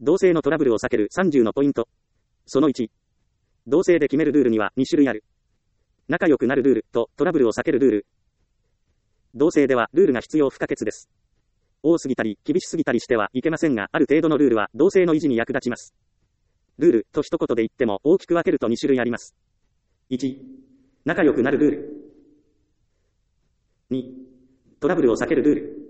同性のトラブルを避ける30のポイント。その1。同性で決めるルールには2種類ある。仲良くなるルールとトラブルを避けるルール。同性ではルールが必要不可欠です。多すぎたり厳しすぎたりしてはいけませんが、ある程度のルールは同性の維持に役立ちます。ルールと一言で言っても大きく分けると2種類あります。1、仲良くなるルール。2、トラブルを避けるルール。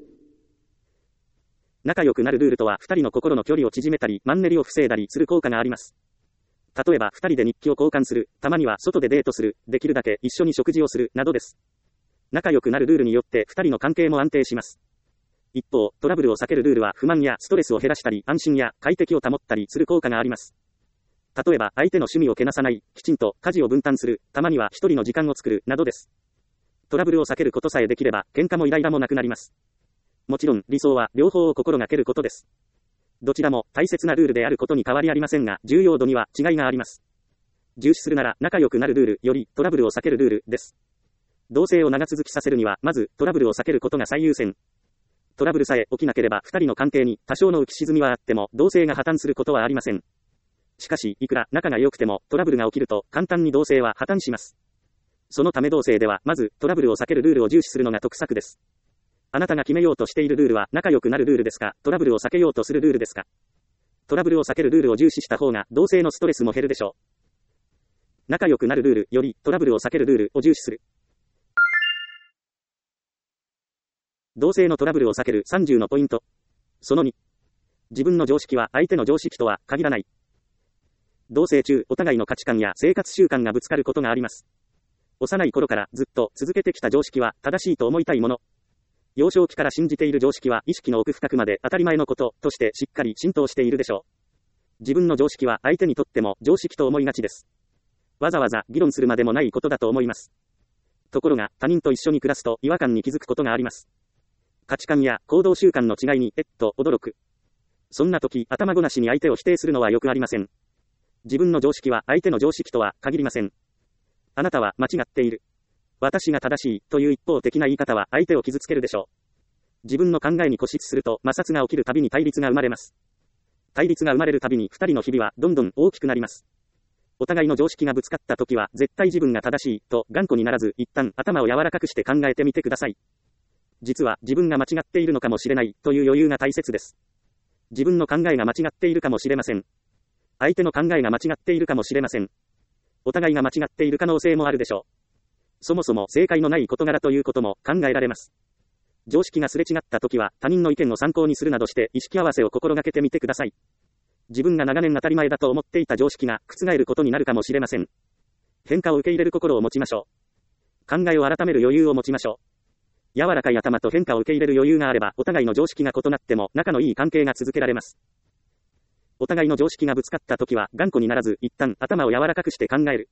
仲良くなるルールとは2人の心の距離を縮めたりマンネリを防いだりする効果があります。例えば2人で日記を交換する、たまには外でデートする、できるだけ一緒に食事をする、などです。仲良くなるルールによって2人の関係も安定します。一方、トラブルを避けるルールは不満やストレスを減らしたり安心や快適を保ったりする効果があります。例えば相手の趣味をけなさない、きちんと家事を分担する、たまには一人の時間を作る、などです。トラブルを避けることさえできれば喧嘩もイライラもなくなります。もちろん理想は両方を心がけることです。どちらも大切なルールであることに変わりありませんが、重要度には違いがあります。重視するなら仲良くなるルールよりトラブルを避けるルールです。同性を長続きさせるにはまずトラブルを避けることが最優先。トラブルさえ起きなければ2人の関係に多少の浮き沈みはあっても同性が破綻することはありません。しかしいくら仲が良くてもトラブルが起きると簡単に同性は破綻します。そのため同性ではまずトラブルを避けるルールを重視するのが得策です。あなたが決めようとしているルールは仲良くなるルールですか、トラブルを避けようとするルールですか。トラブルを避けるルールを重視した方が同性のストレスも減るでしょう。仲良くなるルールよりトラブルを避けるルールを重視する。同性のトラブルを避ける30のポイント。その2。自分の常識は相手の常識とは限らない。同棲中、お互いの価値観や生活習慣がぶつかることがあります。幼い頃からずっと続けてきた常識は正しいと思いたいもの。幼少期から信じている常識は意識の奥深くまで当たり前のこととしてしっかり浸透しているでしょう。自分の常識は相手にとっても常識と思いがちです。わざわざ議論するまでもないことだと思います。ところが他人と一緒に暮らすと違和感に気づくことがあります。価値観や行動習慣の違いに驚く。そんな時、頭ごなしに相手を否定するのはよくありません。自分の常識は相手の常識とは限りません。あなたは間違っている。私が正しいという一方的な言い方は相手を傷つけるでしょう。自分の考えに固執すると摩擦が起きるたびに対立が生まれます。対立が生まれるたびに二人の日々はどんどん大きくなります。お互いの常識がぶつかった時は絶対自分が正しいと頑固にならず一旦頭を柔らかくして考えてみてください。実は自分が間違っているのかもしれないという余裕が大切です。自分の考えが間違っているかもしれません。相手の考えが間違っているかもしれません。お互いが間違っている可能性もあるでしょう。そもそも正解のない事柄ということも考えられます。常識がすれ違った時は他人の意見を参考にするなどして意識合わせを心がけてみてください。自分が長年当たり前だと思っていた常識が覆ることになるかもしれません。変化を受け入れる心を持ちましょう。考えを改める余裕を持ちましょう。柔らかい頭と変化を受け入れる余裕があればお互いの常識が異なっても仲のいい関係が続けられます。お互いの常識がぶつかった時は頑固にならず一旦頭を柔らかくして考える。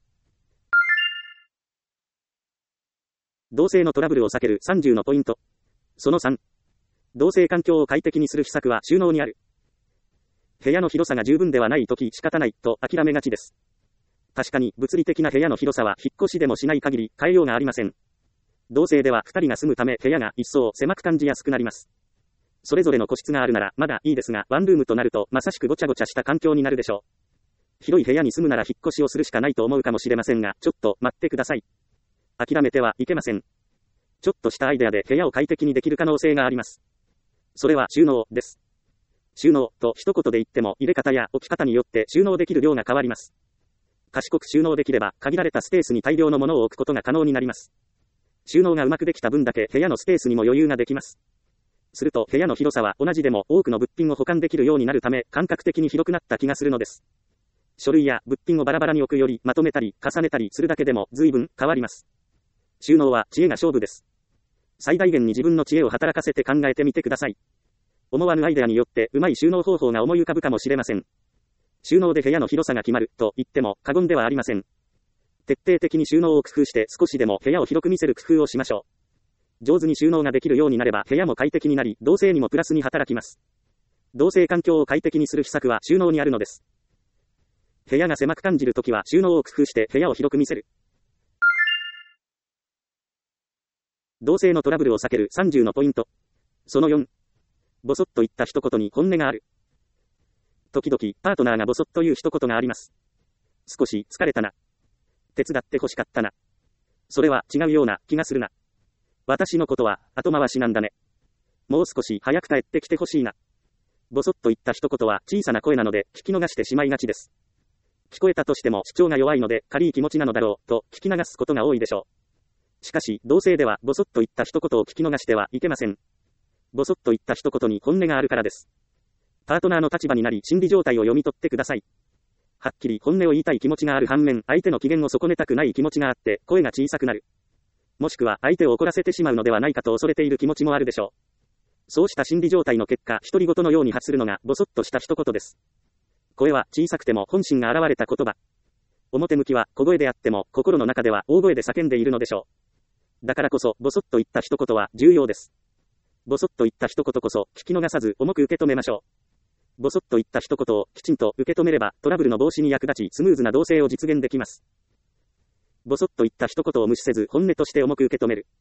同性のトラブルを避ける30のポイント。その3。同性環境を快適にする秘策は収納にある。部屋の広さが十分ではないとき仕方ないと諦めがちです。確かに物理的な部屋の広さは引っ越しでもしない限り変えようがありません。同性では2人が住むため部屋が一層狭く感じやすくなります。それぞれの個室があるならまだいいですが、ワンルームとなるとまさしくごちゃごちゃした環境になるでしょう。広い部屋に住むなら引っ越しをするしかないと思うかもしれませんが、ちょっと待ってください。諦めてはいけません。ちょっとしたアイデアで部屋を快適にできる可能性があります。それは収納です。収納と一言で言っても入れ方や置き方によって収納できる量が変わります。賢く収納できれば限られたスペースに大量のものを置くことが可能になります。収納がうまくできた分だけ部屋のスペースにも余裕ができます。すると部屋の広さは同じでも多くの物品を保管できるようになるため感覚的に広くなった気がするのです。書類や物品をバラバラに置くよりまとめたり重ねたりするだけでも随分変わります。収納は知恵が勝負です。最大限に自分の知恵を働かせて考えてみてください。思わぬアイデアによってうまい収納方法が思い浮かぶかもしれません。収納で部屋の広さが決まると言っても過言ではありません。徹底的に収納を工夫して少しでも部屋を広く見せる工夫をしましょう。上手に収納ができるようになれば部屋も快適になり、同性にもプラスに働きます。同性環境を快適にする秘策は収納にあるのです。部屋が狭く感じるときは収納を工夫して部屋を広く見せる。同性のトラブルを避ける30のポイント。その4。ぼそっと言った一言に本音がある。 時々、パートナーがボソッと言う一言があります。少し疲れたな。手伝って欲しかったな。それは違うような気がするな。私のことは後回しなんだね。もう少し早く帰ってきてほしいな。ボソッと言った一言は小さな声なので聞き逃してしまいがちです。聞こえたとしても主張が弱いので軽い気持ちなのだろうと聞き流すことが多いでしょう。しかし、同性ではボソッと言った一言を聞き逃してはいけません。ボソッと言った一言に本音があるからです。パートナーの立場になり心理状態を読み取ってください。はっきり本音を言いたい気持ちがある反面、相手の機嫌を損ねたくない気持ちがあって声が小さくなる。もしくは相手を怒らせてしまうのではないかと恐れている気持ちもあるでしょう。そうした心理状態の結果、独り言のように発するのがボソッとした一言です。声は小さくても本心が現れた言葉。表向きは小声であっても心の中では大声で叫んでいるのでしょう。だからこそボソッと言った一言は重要です。ボソッと言った一言こそ聞き逃さず重く受け止めましょう。ボソッと言った一言をきちんと受け止めればトラブルの防止に役立ちスムーズな同棲を実現できます。ボソッと言った一言を無視せず本音として重く受け止める。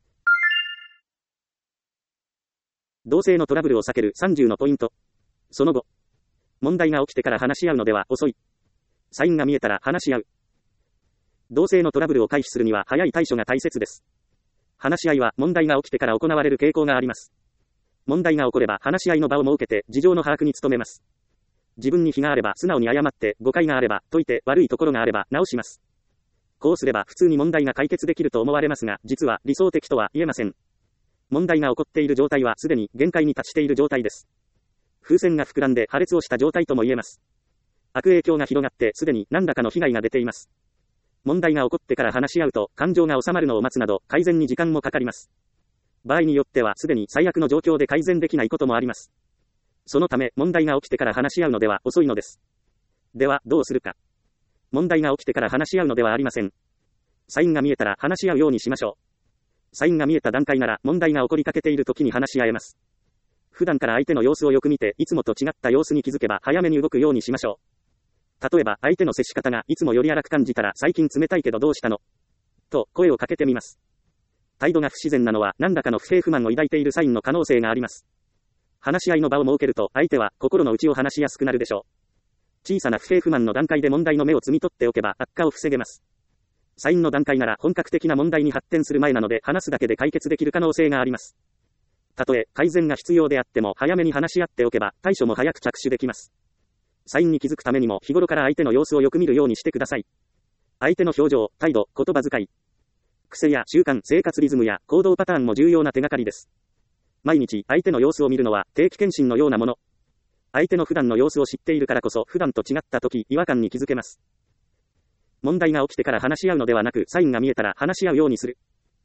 同性のトラブルを避ける30のポイント。その後、問題が起きてから話し合うのでは遅い。サインが見えたら話し合う。同性のトラブルを回避するには早い対処が大切です。話し合いは問題が起きてから行われる傾向があります。問題が起これば話し合いの場を設けて事情の把握に努めます。自分に非があれば素直に謝って誤解があれば解いて悪いところがあれば直します。こうすれば普通に問題が解決できると思われますが、実は理想的とは言えません。問題が起こっている状態はすでに限界に達している状態です。風船が膨らんで破裂をした状態とも言えます。悪影響が広がってすでに何らかの被害が出ています。問題が起こってから話し合うと感情が収まるのを待つなど改善に時間もかかります。場合によってはすでに最悪の状況で改善できないこともあります。そのため問題が起きてから話し合うのでは遅いのです。ではどうするか。問題が起きてから話し合うのではありません。サインが見えたら話し合うようにしましょう。サインが見えた段階なら問題が起こりかけている時に話し合えます。普段から相手の様子をよく見ていつもと違った様子に気づけば早めに動くようにしましょう。例えば相手の接し方がいつもより荒く感じたら最近冷たいけどどうしたのと声をかけてみます。態度が不自然なのは何らかの不平不満を抱いているサインの可能性があります。話し合いの場を設けると相手は心の内を話しやすくなるでしょう。小さな不平不満の段階で問題の芽を摘み取っておけば悪化を防げます。サインの段階なら本格的な問題に発展する前なので話すだけで解決できる可能性があります。たとえ改善が必要であっても早めに話し合っておけば対処も早く着手できます。サインに気づくためにも日頃から相手の様子をよく見るようにしてください。相手の表情、態度、言葉遣い、癖や習慣、生活リズムや行動パターンも重要な手がかりです。毎日相手の様子を見るのは定期検診のようなもの。相手の普段の様子を知っているからこそ普段と違った時違和感に気づけます。問題が起きてから話し合うのではなくサインが見えたら話し合うようにする。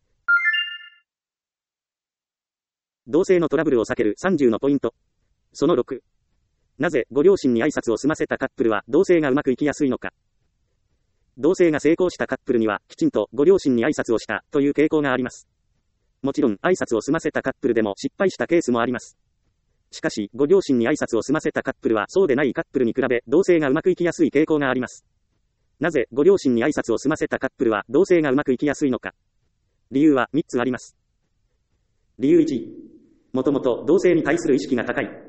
同性のトラブルを避ける30のポイント。その6。なぜご両親に挨拶を済ませたカップルは同性がうまくいきやすいのか。同性が成功したカップルにはきちんとご両親に挨拶をしたという傾向があります。もちろん挨拶を済ませたカップルでも失敗したケースもあります。しかしご両親に挨拶を済ませたカップルはそうでないカップルに比べ同性がうまくいきやすい傾向があります。なぜご両親に挨拶を済ませたカップルは同性がうまくいきやすいのか。理由は3つあります。理由1、もともと同性に対する意識が高い。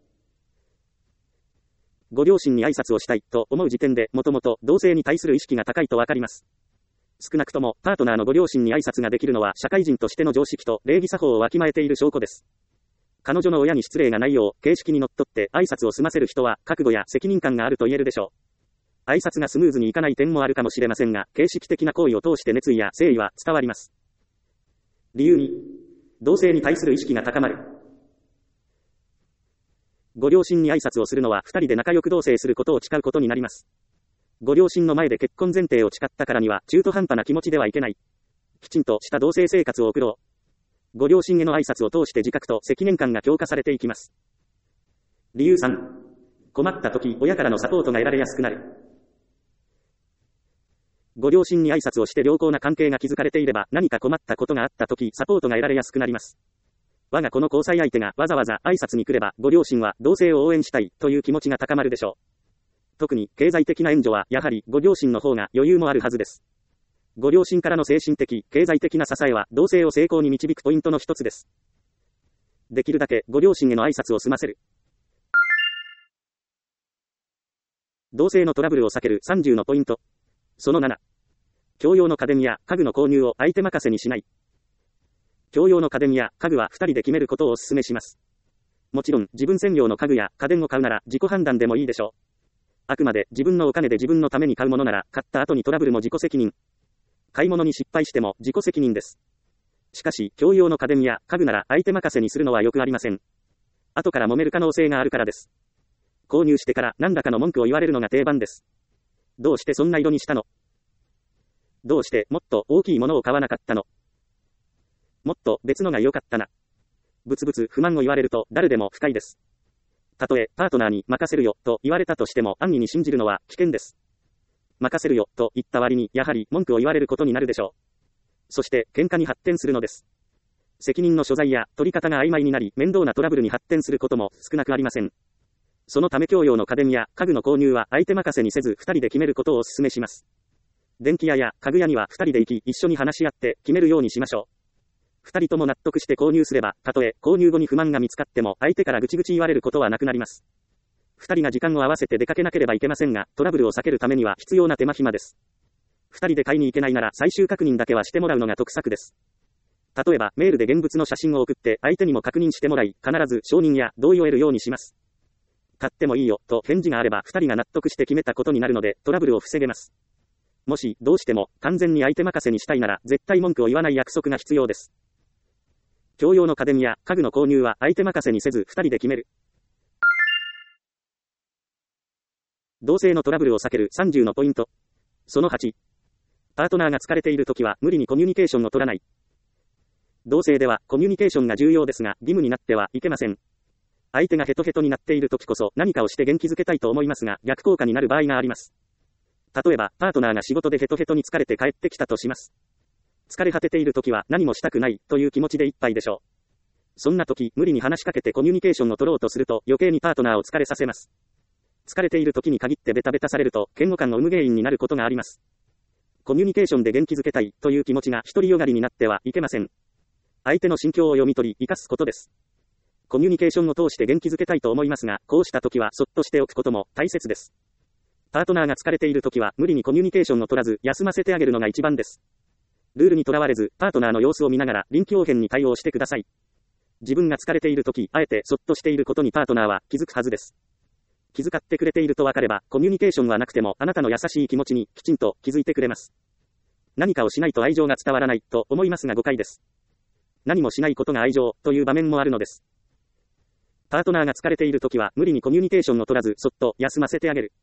ご両親に挨拶をしたいと思う時点でもともと同性に対する意識が高いとわかります。少なくともパートナーのご両親に挨拶ができるのは社会人としての常識と礼儀作法をわきまえている証拠です。彼女の親に失礼がないよう形式にのっとって挨拶を済ませる人は覚悟や責任感があると言えるでしょう。挨拶がスムーズにいかない点もあるかもしれませんが、形式的な行為を通して熱意や誠意は伝わります。理由2、同性に対する意識が高まる。ご両親に挨拶をするのは2人で仲良く同棲することを誓うことになります。ご両親の前で結婚前提を誓ったからには中途半端な気持ちではいけない。きちんとした同棲生活を送ろう。ご両親への挨拶を通して自覚と責任感が強化されていきます。理由3、困った時親からのサポートが得られやすくなる。ご両親に挨拶をして良好な関係が築かれていれば何か困ったことがあった時サポートが得られやすくなります。我が子の交際相手がわざわざ挨拶に来ればご両親は同性を応援したいという気持ちが高まるでしょう。特に経済的な援助はやはりご両親の方が余裕もあるはずです。ご両親からの精神的、経済的な支えは同性を成功に導くポイントの一つです。できるだけご両親への挨拶を済ませる。 同性のトラブルを避ける30のポイント。その7。共用の家電や家具の購入を相手任せにしない。共用の家電や家具は2人で決めることをお勧めします。もちろん、自分専用の家具や家電を買うなら自己判断でもいいでしょう。あくまで自分のお金で自分のために買うものなら、買った後にトラブルも自己責任。買い物に失敗しても自己責任です。しかし、共用の家電や家具なら相手任せにするのはよくありません。後から揉める可能性があるからです。購入してから何らかの文句を言われるのが定番です。どうしてそんな色にしたの？どうしてもっと大きいものを買わなかったの？もっと別のが良かったな。ブツブツ不満を言われると誰でも不快です。たとえパートナーに任せるよと言われたとしても安易に信じるのは危険です。任せるよと言った割にやはり文句を言われることになるでしょう。そして喧嘩に発展するのです。責任の所在や取り方が曖昧になり面倒なトラブルに発展することも少なくありません。そのため共用の家電や家具の購入は相手任せにせず2人で決めることをお勧めします。電気屋や家具屋には2人で行き一緒に話し合って決めるようにしましょう。2人とも納得して購入すれば、たとえ購入後に不満が見つかっても相手からぐちぐち言われることはなくなります。2人が時間を合わせて出かけなければいけませんが、トラブルを避けるためには必要な手間暇です。2人で買いに行けないなら最終確認だけはしてもらうのが得策です。例えばメールで現物の写真を送って相手にも確認してもらい、必ず承認や同意を得るようにします。買ってもいいよと返事があれば2人が納得して決めたことになるのでトラブルを防げます。もしどうしても完全に相手任せにしたいなら絶対文句を言わない約束が必要です。共用の家電や家具の購入は相手任せにせず2人で決める。同性のトラブルを避ける30のポイント。その8。パートナーが疲れているときは無理にコミュニケーションを取らない。同性ではコミュニケーションが重要ですが義務になってはいけません。相手がヘトヘトになっているときこそ何かをして元気づけたいと思いますが逆効果になる場合があります。例えばパートナーが仕事でヘトヘトに疲れて帰ってきたとします。疲れ果てているときは何もしたくないという気持ちでいっぱいでしょう。そんなとき無理に話しかけてコミュニケーションを取ろうとすると余計にパートナーを疲れさせます。疲れているときに限ってベタベタされると嫌悪感を生む原因になることがあります。コミュニケーションで元気づけたいという気持ちが独りよがりになってはいけません。相手の心境を読み取り生かすことです。コミュニケーションを通して元気づけたいと思いますが、こうしたときはそっとしておくことも大切です。パートナーが疲れているときは無理にコミュニケーションを取らず休ませてあげるのが一番です。ルールにとらわれずパートナーの様子を見ながら臨機応変に対応してください。自分が疲れているとき、あえてそっとしていることにパートナーは気づくはずです。気遣ってくれていると分かれば、コミュニケーションはなくてもあなたの優しい気持ちにきちんと気づいてくれます。何かをしないと愛情が伝わらないと思いますが誤解です。何もしないことが愛情という場面もあるのです。パートナーが疲れているときは無理にコミュニケーションを取らずそっと休ませてあげる。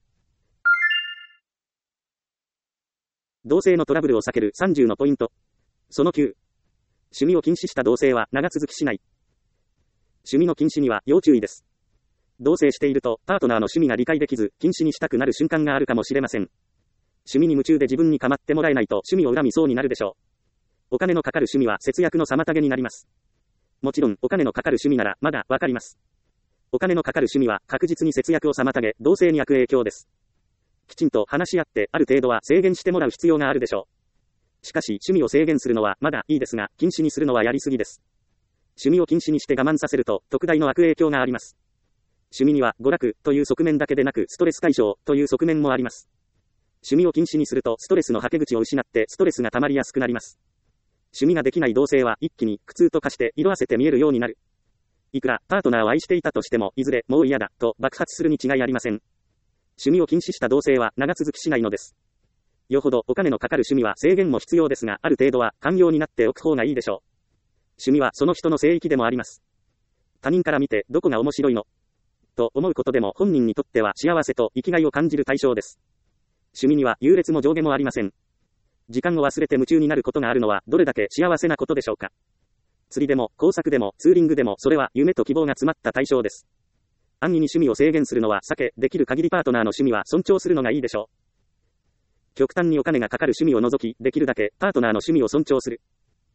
同性のトラブルを避ける30のポイント。その9。趣味を禁止した同性は長続きしない。趣味の禁止には要注意です。同棲しているとパートナーの趣味が理解できず禁止にしたくなる瞬間があるかもしれません。趣味に夢中で自分に構ってもらえないと趣味を恨みそうになるでしょう。お金のかかる趣味は節約の妨げになります。もちろんお金のかかる趣味ならまだわかります。お金のかかる趣味は確実に節約を妨げ同性に悪影響です。きちんと話し合ってある程度は制限してもらう必要があるでしょう。しかし趣味を制限するのはまだいいですが禁止にするのはやりすぎです。趣味を禁止にして我慢させると特大の悪影響があります。趣味には娯楽という側面だけでなくストレス解消という側面もあります。趣味を禁止にするとストレスのはけ口を失ってストレスが溜まりやすくなります。趣味ができない同性は一気に苦痛と化して色あせて見えるようになる。いくらパートナーを愛していたとしてもいずれもう嫌だと爆発するに違いありません。趣味を禁止した同性は長続きしないのです。よほどお金のかかる趣味は制限も必要ですがある程度は寛容になっておく方がいいでしょう。趣味はその人の聖域でもあります。他人から見てどこが面白いのと思うことでも本人にとっては幸せと生きがいを感じる対象です。趣味には優劣も上下もありません。時間を忘れて夢中になることがあるのはどれだけ幸せなことでしょうか。釣りでも工作でもツーリングでもそれは夢と希望が詰まった対象です。安易に趣味を制限するのは避け、できる限りパートナーの趣味は尊重するのがいいでしょう。極端にお金がかかる趣味を除き、できるだけパートナーの趣味を尊重する。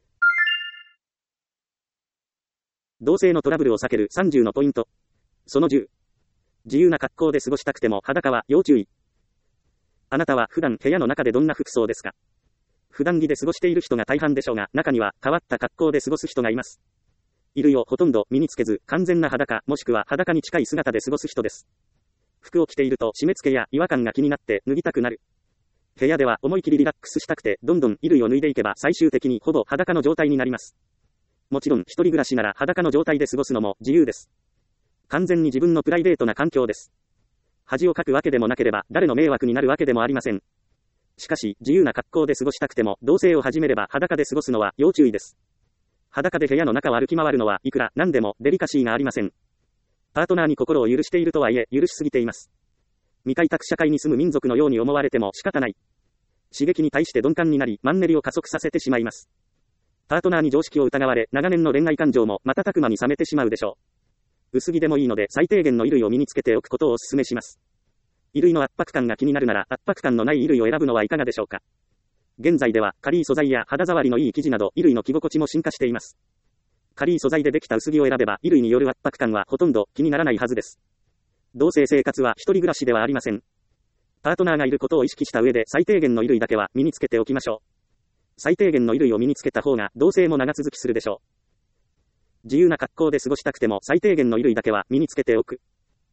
同性のトラブルを避ける30のポイント。その10。自由な格好で過ごしたくても裸は要注意。あなたは普段部屋の中でどんな服装ですか？普段着で過ごしている人が大半でしょうが、中には変わった格好で過ごす人がいます。衣類をほとんど身につけず、完全な裸、もしくは裸に近い姿で過ごす人です。 服を着ていると締め付けや違和感が気になって脱ぎたくなる。部屋では思い切りリラックスしたくてどんどん衣類を脱いでいけば最終的にほぼ裸の状態になります。もちろん一人暮らしなら裸の状態で過ごすのも自由です。完全に自分のプライベートな環境です。恥をかくわけでもなければ誰の迷惑になるわけでもありません。しかし自由な格好で過ごしたくても同棲を始めれば裸で過ごすのは要注意です。裸で部屋の中を歩き回るのはいくら何でもデリカシーがありません。パートナーに心を許しているとはいえ許しすぎています。未開拓社会に住む民族のように思われても仕方ない。刺激に対して鈍感になりマンネリを加速させてしまいます。パートナーに常識を疑われ長年の恋愛感情も瞬く間に冷めてしまうでしょう。薄着でもいいので最低限の衣類を身につけておくことをお勧めします。衣類の圧迫感が気になるなら圧迫感のない衣類を選ぶのはいかがでしょうか。現在では軽い素材や肌触りのいい生地など衣類の着心地も進化しています。軽い素材でできた薄着を選べば衣類による圧迫感はほとんど気にならないはずです。同棲生活は一人暮らしではありません。パートナーがいることを意識した上で最低限の衣類だけは身につけておきましょう。最低限の衣類を身につけた方が同棲も長続きするでしょう。自由な格好で過ごしたくても最低限の衣類だけは身につけておく。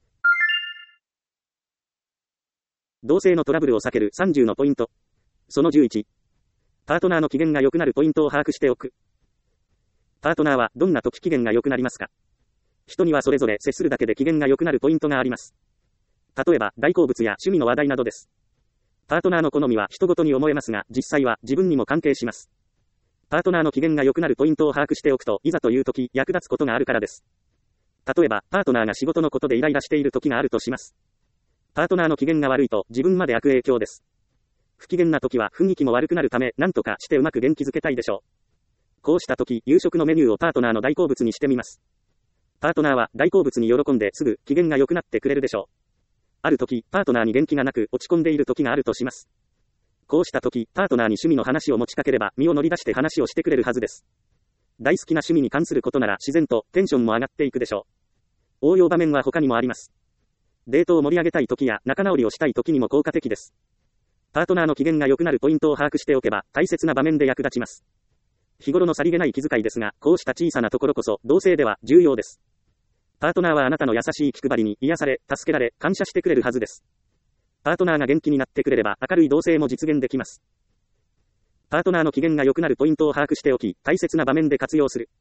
同棲のトラブルを避ける30のポイント。その11。パートナーの機嫌が良くなるポイントを把握しておく。パートナーはどんな時機嫌が良くなりますか？人にはそれぞれ接するだけで機嫌が良くなるポイントがあります。例えば大好物や趣味の話題などです。パートナーの好みは人ごとに思えますが実際は自分にも関係します。パートナーの機嫌が良くなるポイントを把握しておくといざという時役立つことがあるからです。例えばパートナーが仕事のことでイライラしている時があるとします。パートナーの機嫌が悪いと自分まで悪影響です。不機嫌な時は雰囲気も悪くなるため何とかしてうまく元気づけたいでしょう。こうした時夕食のメニューをパートナーの大好物にしてみます。パートナーは大好物に喜んですぐ機嫌が良くなってくれるでしょう。ある時パートナーに元気がなく落ち込んでいる時があるとします。こうした時パートナーに趣味の話を持ちかければ身を乗り出して話をしてくれるはずです。大好きな趣味に関することなら自然とテンションも上がっていくでしょう。応用場面は他にもあります。デートを盛り上げたい時や仲直りをしたい時にも効果的です。パートナーの機嫌が良くなるポイントを把握しておけば大切な場面で役立ちます。日頃のさりげない気遣いですがこうした小さなところこそ同棲では重要です。パートナーはあなたの優しい気配りに癒され、助けられ、感謝してくれるはずです。パートナーが元気になってくれれば明るい同棲も実現できます。パートナーの機嫌が良くなるポイントを把握しておき、大切な場面で活用する。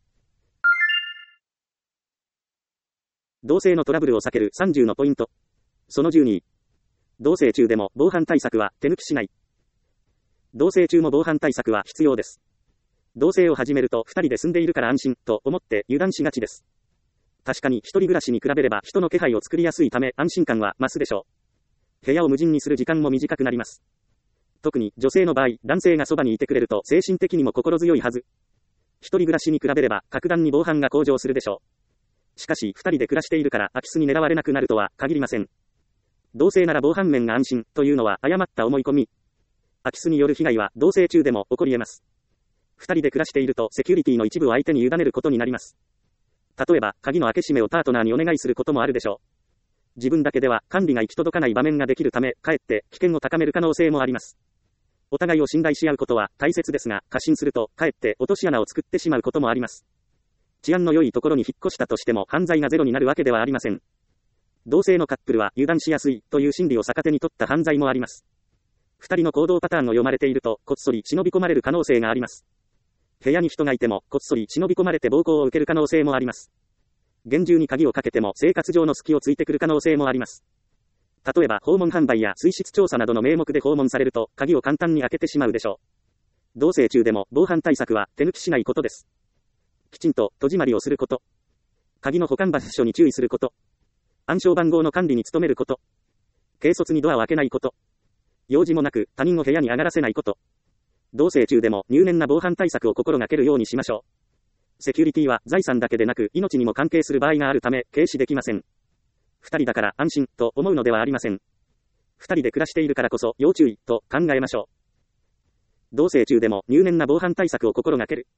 同棲のトラブルを避ける30のポイント。その12。同棲中でも防犯対策は手抜きしない。同棲中も防犯対策は必要です。同棲を始めると2人で住んでいるから安心と思って油断しがちです。確かに一人暮らしに比べれば人の気配を作りやすいため安心感は増すでしょう。部屋を無人にする時間も短くなります。特に女性の場合、男性がそばにいてくれると精神的にも心強いはず。一人暮らしに比べれば格段に防犯が向上するでしょう。しかし二人で暮らしているから空き巣に狙われなくなるとは限りません。同棲なら防犯面が安心というのは誤った思い込み。空き巣による被害は同棲中でも起こり得ます。二人で暮らしているとセキュリティの一部を相手に委ねることになります。例えば、鍵の開け閉めをパートナーにお願いすることもあるでしょう。自分だけでは管理が行き届かない場面ができるため、かえって危険を高める可能性もあります。お互いを信頼し合うことは大切ですが、過信すると、かえって落とし穴を作ってしまうこともあります。治安の良いところに引っ越したとしても犯罪がゼロになるわけではありません。同性のカップルは油断しやすいという心理を逆手に取った犯罪もあります。二人の行動パターンを読まれていると、こっそり忍び込まれる可能性があります。部屋に人がいても、こっそり忍び込まれて暴行を受ける可能性もあります。厳重に鍵をかけても生活上の隙をついてくる可能性もあります。例えば訪問販売や水質調査などの名目で訪問されると、鍵を簡単に開けてしまうでしょう。同棲中でも防犯対策は手抜きしないことです。きちんと戸締まりをすること。鍵の保管場所に注意すること。暗証番号の管理に努めること。軽率にドアを開けないこと。用事もなく他人を部屋に上がらせないこと。同棲中でも入念な防犯対策を心がけるようにしましょう。セキュリティは財産だけでなく命にも関係する場合があるため軽視できません。二人だから安心と思うのではありません。二人で暮らしているからこそ要注意と考えましょう。同棲中でも入念な防犯対策を心がける。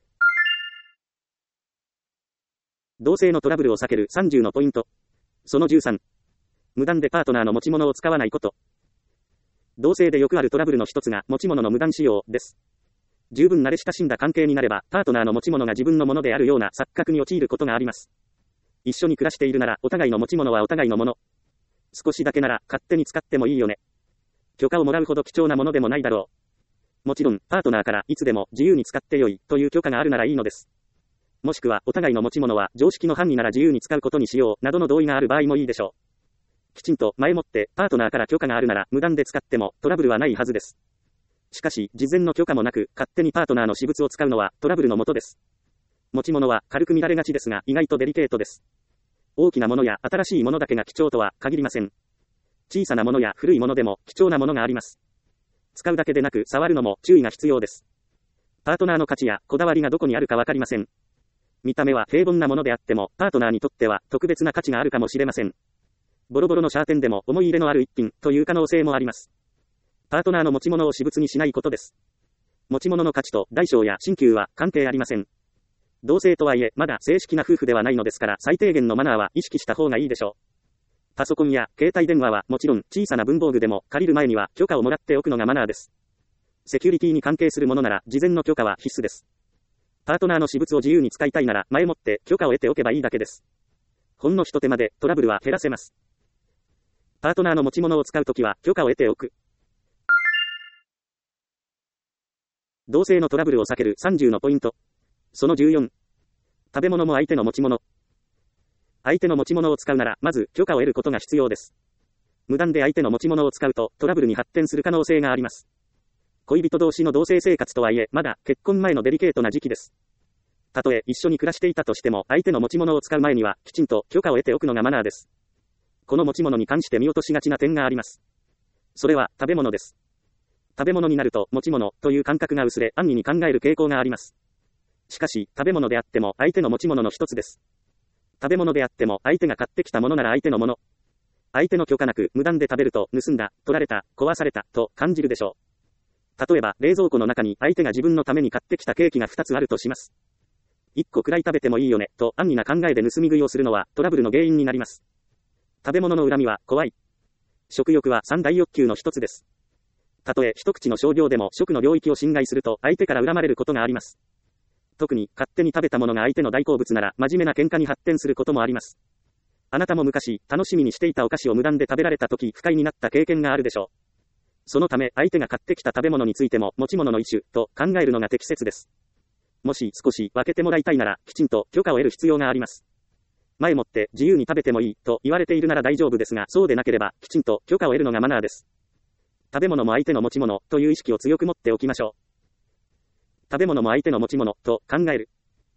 同棲のトラブルを避ける30のポイント。その13。無断でパートナーの持ち物を使わないこと。同棲でよくあるトラブルの一つが持ち物の無断使用です。十分慣れ親しんだ関係になれば、パートナーの持ち物が自分のものであるような錯覚に陥ることがあります。一緒に暮らしているなら、お互いの持ち物はお互いのもの。 少しだけなら勝手に使ってもいいよね。許可をもらうほど貴重なものでもないだろう。もちろん、パートナーからいつでも自由に使ってよいという許可があるならいいのです。もしくは、お互いの持ち物は常識の範囲なら自由に使うことにしようなどの同意がある場合もいいでしょう。きちんと前もってパートナーから許可があるなら無断で使ってもトラブルはないはずです。しかし、事前の許可もなく勝手にパートナーの私物を使うのはトラブルのもとです。持ち物は軽く見られがちですが意外とデリケートです。大きなものや新しいものだけが貴重とは限りません。小さなものや古いものでも貴重なものがあります。使うだけでなく触るのも注意が必要です。パートナーの価値やこだわりがどこにあるかわかりません。見た目は平凡なものであってもパートナーにとっては特別な価値があるかもしれません。ボロボロのシャーペンでも思い入れのある一品という可能性もあります。パートナーの持ち物を私物にしないことです。持ち物の価値と大小や新旧は関係ありません。同性とはいえまだ正式な夫婦ではないのですから最低限のマナーは意識した方がいいでしょう。パソコンや携帯電話はもちろん小さな文房具でも借りる前には許可をもらっておくのがマナーです。セキュリティに関係するものなら事前の許可は必須です。パートナーの私物を自由に使いたいなら前もって許可を得ておけばいいだけです。ほんの一手間でトラブルは減らせます。パートナーの持ち物を使うときは許可を得ておく。同性のトラブルを避ける30のポイント。その14。食べ物も相手の持ち物。相手の持ち物を使うなら、まず許可を得ることが必要です。無断で相手の持ち物を使うと、トラブルに発展する可能性があります。恋人同士の同棲生活とはいえ、まだ結婚前のデリケートな時期です。たとえ一緒に暮らしていたとしても、相手の持ち物を使う前には、きちんと許可を得ておくのがマナーです。この持ち物に関して見落としがちな点があります。それは、食べ物です。食べ物になると、持ち物という感覚が薄れ、安易に考える傾向があります。しかし、食べ物であっても、相手の持ち物の一つです。食べ物であっても、相手が買ってきたものなら相手のもの。相手の許可なく無断で食べると、盗んだ、取られた、壊された、と感じるでしょう。例えば、冷蔵庫の中に相手が自分のために買ってきたケーキが2つあるとします。1個くらい食べてもいいよね、と安易な考えで盗み食いをするのは、トラブルの原因になります。食べ物の恨みは、怖い。食欲は三大欲求の一つです。たとえ一口の商業でも食の領域を侵害すると、相手から恨まれることがあります。特に勝手に食べたものが相手の大好物なら真面目な喧嘩に発展することもあります。あなたも昔楽しみにしていたお菓子を無断で食べられた時不快になった経験があるでしょう。そのため相手が買ってきた食べ物についても持ち物の一種と考えるのが適切です。もし少し分けてもらいたいならきちんと許可を得る必要があります。前もって自由に食べてもいいと言われているなら大丈夫ですがそうでなければきちんと許可を得るのがマナーです。食べ物も相手の持ち物という意識を強く持っておきましょう。食べ物も相手の持ち物と考える。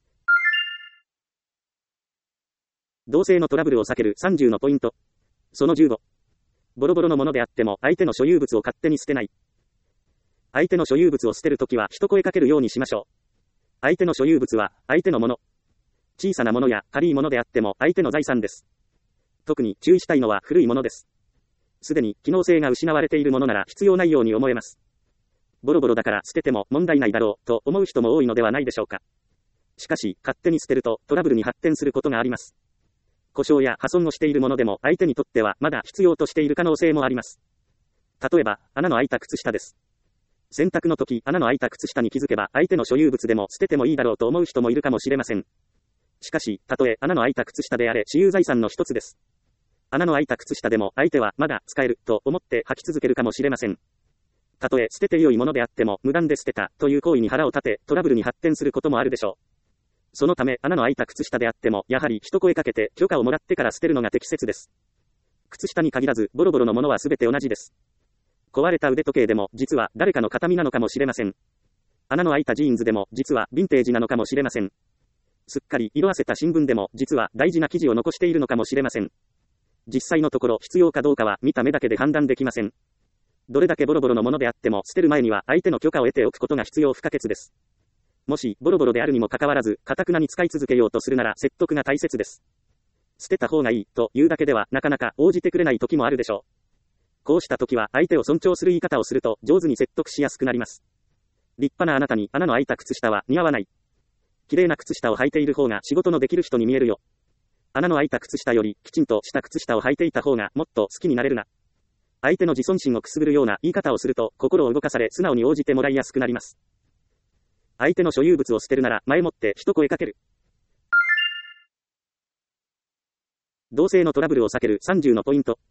同性のトラブルを避ける30のポイント。その15。ボロボロのものであっても相手の所有物を勝手に捨てない。相手の所有物を捨てるときは一声かけるようにしましょう。相手の所有物は相手のもの。小さなものや軽いものであっても相手の財産です。特に注意したいのは古いものです。すでに機能性が失われているものなら必要ないように思えます。ボロボロだから捨てても問題ないだろうと思う人も多いのではないでしょうか。しかし、勝手に捨てるとトラブルに発展することがあります。故障や破損をしているものでも相手にとってはまだ必要としている可能性もあります。例えば、穴の開いた靴下です。洗濯の時、穴の開いた靴下に気づけば相手の所有物でも捨ててもいいだろうと思う人もいるかもしれません。しかし、たとえ穴の開いた靴下であれ私有財産の一つです。穴の開いた靴下でも相手はまだ使えると思って履き続けるかもしれません。たとえ捨てて良いものであっても無断で捨てたという行為に腹を立てトラブルに発展することもあるでしょう。そのため穴の開いた靴下であってもやはり一声かけて許可をもらってから捨てるのが適切です。靴下に限らずボロボロのものはすべて同じです。壊れた腕時計でも実は誰かの形見なのかもしれません。穴の開いたジーンズでも実はヴィンテージなのかもしれません。すっかり色あせた新聞でも実は大事な記事を残しているのかもしれません。実際のところ必要かどうかは見た目だけで判断できません。どれだけボロボロのものであっても捨てる前には相手の許可を得ておくことが必要不可欠です。もしボロボロであるにもかかわらず堅くなに使い続けようとするなら説得が大切です。捨てた方がいいというだけではなかなか応じてくれない時もあるでしょう。こうした時は相手を尊重する言い方をすると上手に説得しやすくなります。立派なあなたに穴の開いた靴下は似合わない。綺麗な靴下を履いている方が仕事のできる人に見えるよ。穴の開いた靴下よりきちんとした靴下を履いていた方がもっと好きになれるな。相手の自尊心をくすぐるような言い方をすると心を動かされ素直に応じてもらいやすくなります。相手の所有物を捨てるなら前もって一声かける。同性のトラブルを避ける30のポイント。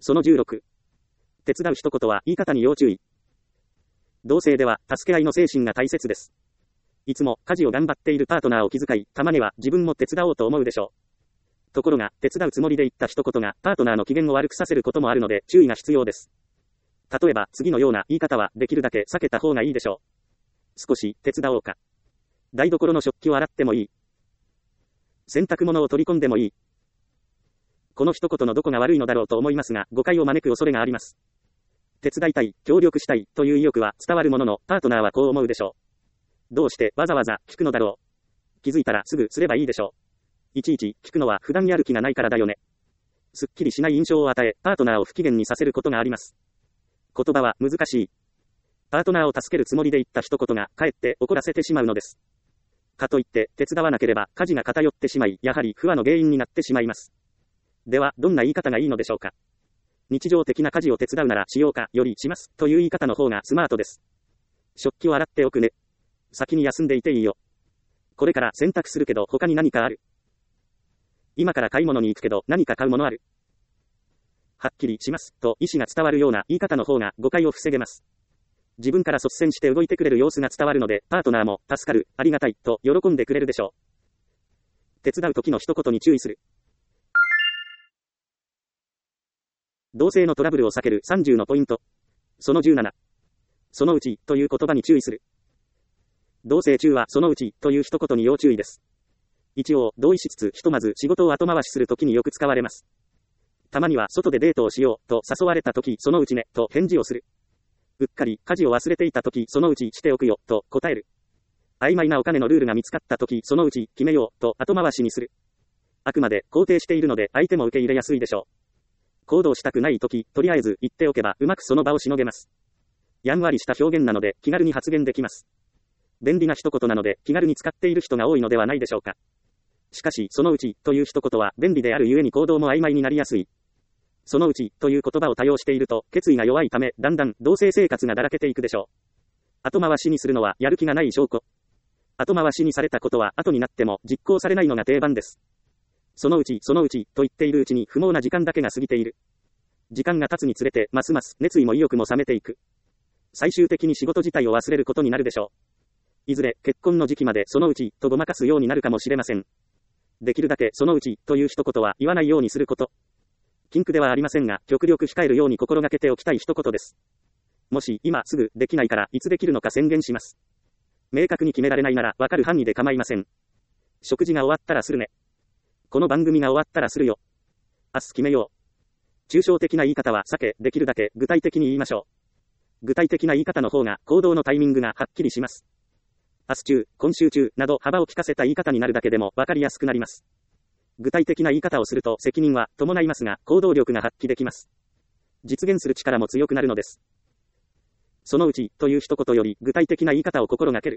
その16。手伝う一言は言い方に要注意。同性では助け合いの精神が大切です。いつも家事を頑張っているパートナーを気遣い、たまには自分も手伝おうと思うでしょう。ところが、手伝うつもりで言った一言がパートナーの機嫌を悪くさせることもあるので注意が必要です。例えば、次のような言い方はできるだけ避けた方がいいでしょう。少し手伝おうか。台所の食器を洗ってもいい。洗濯物を取り込んでもいい。この一言のどこが悪いのだろうと思いますが、誤解を招く恐れがあります。手伝いたい、協力したいという意欲は伝わるものの、パートナーはこう思うでしょう。どうしてわざわざ聞くのだろう。気づいたらすぐすればいいでしょう。いちいち聞くのは普段やる気がないからだよね。すっきりしない印象を与え、パートナーを不機嫌にさせることがあります。言葉は難しい。パートナーを助けるつもりで言った一言が、かえって怒らせてしまうのです。かといって、手伝わなければ、家事が偏ってしまい、やはり不和の原因になってしまいます。では、どんな言い方がいいのでしょうか。日常的な家事を手伝うならしようか、よりします、という言い方の方がスマートです。食器を洗っておくね。先に休んでいていいよ。これから洗濯するけど他に何かある？今から買い物に行くけど何か買うものある？はっきりします、と意思が伝わるような言い方の方が誤解を防げます。自分から率先して動いてくれる様子が伝わるので、パートナーも助かる、ありがたい、と喜んでくれるでしょう。手伝う時の一言に注意する。同性のトラブルを避ける30のポイント。その17。そのうち、という言葉に注意する。同棲中はそのうち、という一言に要注意です。一応、同意しつつ、ひとまず仕事を後回しするときによく使われます。たまには外でデートをしよう、と誘われたとき、そのうちね、と返事をする。うっかり、家事を忘れていたとき、そのうちしておくよ、と答える。曖昧なお金のルールが見つかったとき、そのうち決めよう、と後回しにする。あくまで肯定しているので、相手も受け入れやすいでしょう。行動したくないとき、とりあえず言っておけば、うまくその場をしのげます。やんわりした表現なので、気軽に発言できます。便利な一言なので、気軽に使っている人が多いのではないでしょうか。しかし、そのうち、という一言は、便利であるゆえに行動も曖昧になりやすい。そのうち、という言葉を多用していると、決意が弱いため、だんだん、同棲生活がだらけていくでしょう。後回しにするのは、やる気がない証拠。後回しにされたことは、後になっても、実行されないのが定番です。そのうち、と言っているうちに、不毛な時間だけが過ぎている。時間が経つにつれて、ますます、熱意も意欲も冷めていく。最終的に仕事自体を忘れることになるでしょう。いずれ、結婚の時期までそのうち、とごまかすようになるかもしれません。できるだけそのうち、という一言は言わないようにすること。禁句ではありませんが、極力控えるように心がけておきたい一言です。もし、今すぐできないからいつできるのか宣言します。明確に決められないなら、わかる範囲で構いません。食事が終わったらするね。この番組が終わったらするよ。明日決めよう。抽象的な言い方は避け、できるだけ具体的に言いましょう。具体的な言い方の方が、行動のタイミングがはっきりします。明日中、今週中、など幅を利かせた言い方になるだけでも分かりやすくなります。具体的な言い方をすると責任は伴いますが、行動力が発揮できます。実現する力も強くなるのです。そのうち、という一言より具体的な言い方を心がける。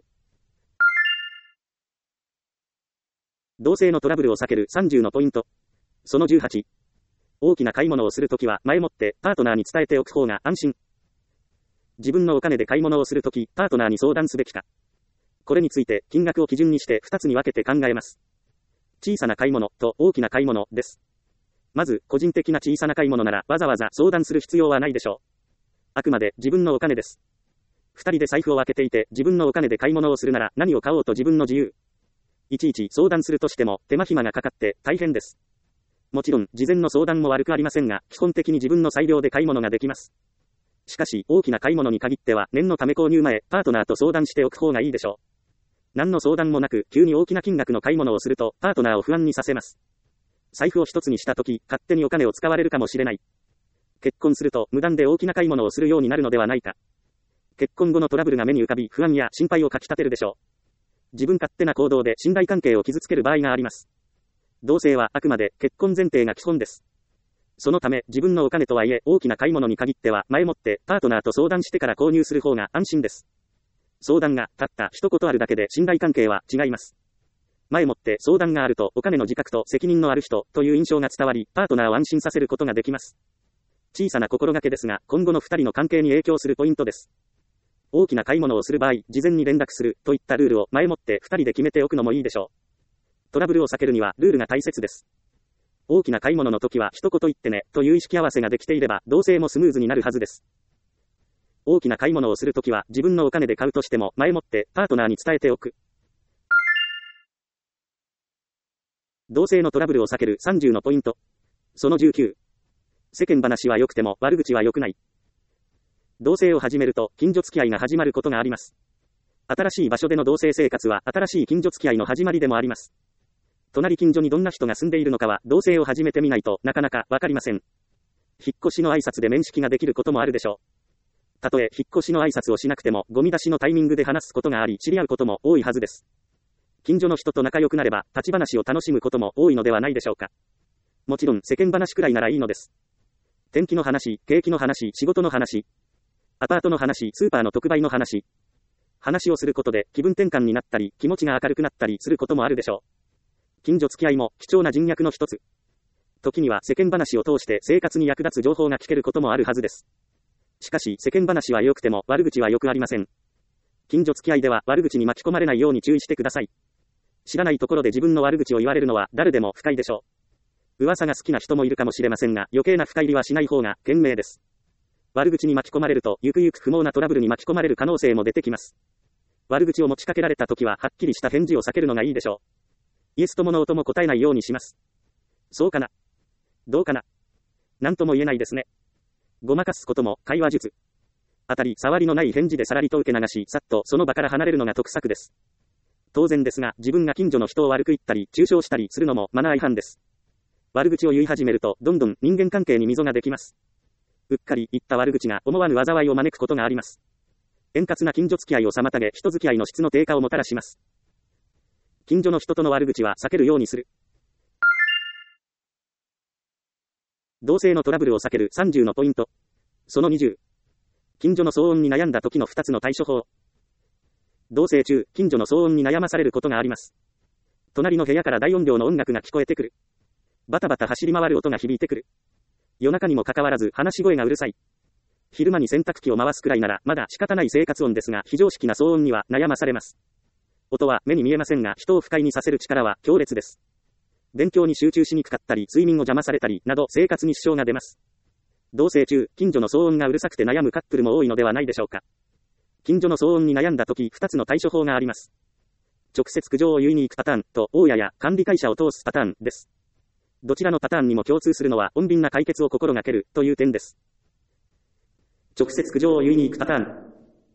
同性のトラブルを避ける30のポイント。その18。大きな買い物をするときは前もってパートナーに伝えておく方が安心。自分のお金で買い物をするとき、パートナーに相談すべきか。これについて、金額を基準にして2つに分けて考えます。小さな買い物と大きな買い物です。まず、個人的な小さな買い物ならわざわざ相談する必要はないでしょう。あくまで自分のお金です。2人で財布を開けていて自分のお金で買い物をするなら何を買おうと自分の自由。いちいち相談するとしても手間暇がかかって大変です。もちろん、事前の相談も悪くありませんが、基本的に自分の裁量で買い物ができます。しかし、大きな買い物に限っては念のため購入前、パートナーと相談しておく方がいいでしょう。何の相談もなく、急に大きな金額の買い物をすると、パートナーを不安にさせます。財布を一つにしたとき、勝手にお金を使われるかもしれない。結婚すると、無断で大きな買い物をするようになるのではないか。結婚後のトラブルが目に浮かび、不安や心配をかき立てるでしょう。自分勝手な行動で信頼関係を傷つける場合があります。同棲はあくまで結婚前提が基本です。そのため、自分のお金とはいえ、大きな買い物に限っては、前もってパートナーと相談してから購入する方が安心です。相談がたった一言あるだけで信頼関係は違います。前もって相談があるとお金の自覚と責任のある人という印象が伝わり、パートナーを安心させることができます。小さな心がけですが、今後の2人の関係に影響するポイントです。大きな買い物をする場合、事前に連絡するといったルールを前もって2人で決めておくのもいいでしょう。トラブルを避けるにはルールが大切です。 大きな買い物の時は一言言ってね、という意識合わせができていれば、同棲もスムーズになるはずです。大きな買い物をするときは、自分のお金で買うとしても、前もって、パートナーに伝えておく。同棲のトラブルを避ける30のポイント。その19。世間話は良くても、悪口は良くない。同棲を始めると、近所付き合いが始まることがあります。新しい場所での同棲生活は、新しい近所付き合いの始まりでもあります。隣近所にどんな人が住んでいるのかは、同棲を始めてみないとなかなかわかりません。引っ越しの挨拶で面識ができることもあるでしょう。たとえ引っ越しの挨拶をしなくても、ゴミ出しのタイミングで話すことがあり、知り合うことも多いはずです。近所の人と仲良くなれば、立ち話を楽しむことも多いのではないでしょうか。もちろん世間話くらいならいいのです。天気の話、景気の話、仕事の話、アパートの話、スーパーの特売の話。話をすることで気分転換になったり、気持ちが明るくなったりすることもあるでしょう。近所付き合いも貴重な人脈の一つ。時には世間話を通して生活に役立つ情報が聞けることもあるはずです。しかし世間話は良くても悪口はよくありません。近所付き合いでは悪口に巻き込まれないように注意してください。知らないところで自分の悪口を言われるのは誰でも不快でしょう。噂が好きな人もいるかもしれませんが、余計な深入りはしない方が賢明です。悪口に巻き込まれると、ゆくゆく不毛なトラブルに巻き込まれる可能性も出てきます。悪口を持ちかけられたときは、はっきりした返事を避けるのがいいでしょう。イエスともノーとも答えないようにします。そうかな。どうかな。なんとも言えないですね。ごまかすことも会話術。当たり障りのない返事でさらりと受け流し、さっとその場から離れるのが得策です。当然ですが、自分が近所の人を悪く言ったり、中傷したりするのもマナー違反です。悪口を言い始めると、どんどん人間関係に溝ができます。うっかり言った悪口が思わぬ災いを招くことがあります。円滑な近所付き合いを妨げ、人付き合いの質の低下をもたらします。近所の人との悪口は避けるようにする。同棲のトラブルを避ける30のポイント。その20。近所の騒音に悩んだ時の2つの対処法。同棲中、近所の騒音に悩まされることがあります。隣の部屋から大音量の音楽が聞こえてくる。バタバタ走り回る音が響いてくる。夜中にもかかわらず話し声がうるさい。昼間に洗濯機を回すくらいならまだ仕方ない生活音ですが、非常識な騒音には悩まされます。音は目に見えませんが、人を不快にさせる力は強烈です。勉強に集中しにくかったり、睡眠を邪魔されたりなど生活に支障が出ます。同棲中、近所の騒音がうるさくて悩むカップルも多いのではないでしょうか。近所の騒音に悩んだ時、2つの対処法があります。直接苦情を言いに行くパターンと、大家や管理会社を通すパターンです。どちらのパターンにも共通するのは、穏便な解決を心がけるという点です。直接苦情を言いに行くパターン。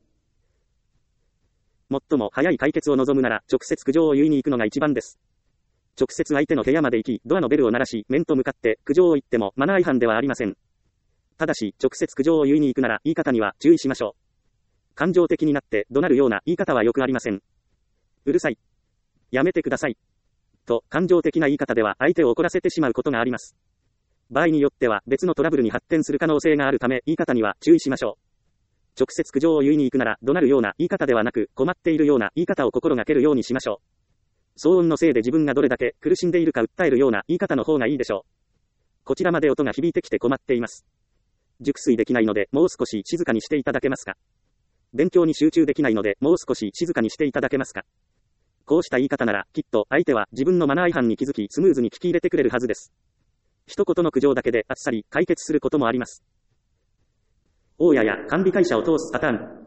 最も早い解決を望むなら、直接苦情を言いに行くのが一番です。直接相手の部屋まで行き、ドアのベルを鳴らし、面と向かって苦情を言ってもマナー違反ではありません。ただし、直接苦情を言いに行くなら、言い方には注意しましょう。感情的になって怒鳴るような言い方はよくありません。うるさい。やめてください。と、感情的な言い方では相手を怒らせてしまうことがあります。場合によっては別のトラブルに発展する可能性があるため、言い方には注意しましょう。直接苦情を言いに行くなら、怒鳴るような言い方ではなく、困っているような言い方を心がけるようにしましょう。騒音のせいで自分がどれだけ苦しんでいるか訴えるような言い方の方がいいでしょう。こちらまで音が響いてきて困っています。熟睡できないので、もう少し静かにしていただけますか。勉強に集中できないので、もう少し静かにしていただけますか。こうした言い方なら、きっと相手は自分のマナー違反に気づき、スムーズに聞き入れてくれるはずです。一言の苦情だけであっさり解決することもあります。大家や管理会社を通すパターン。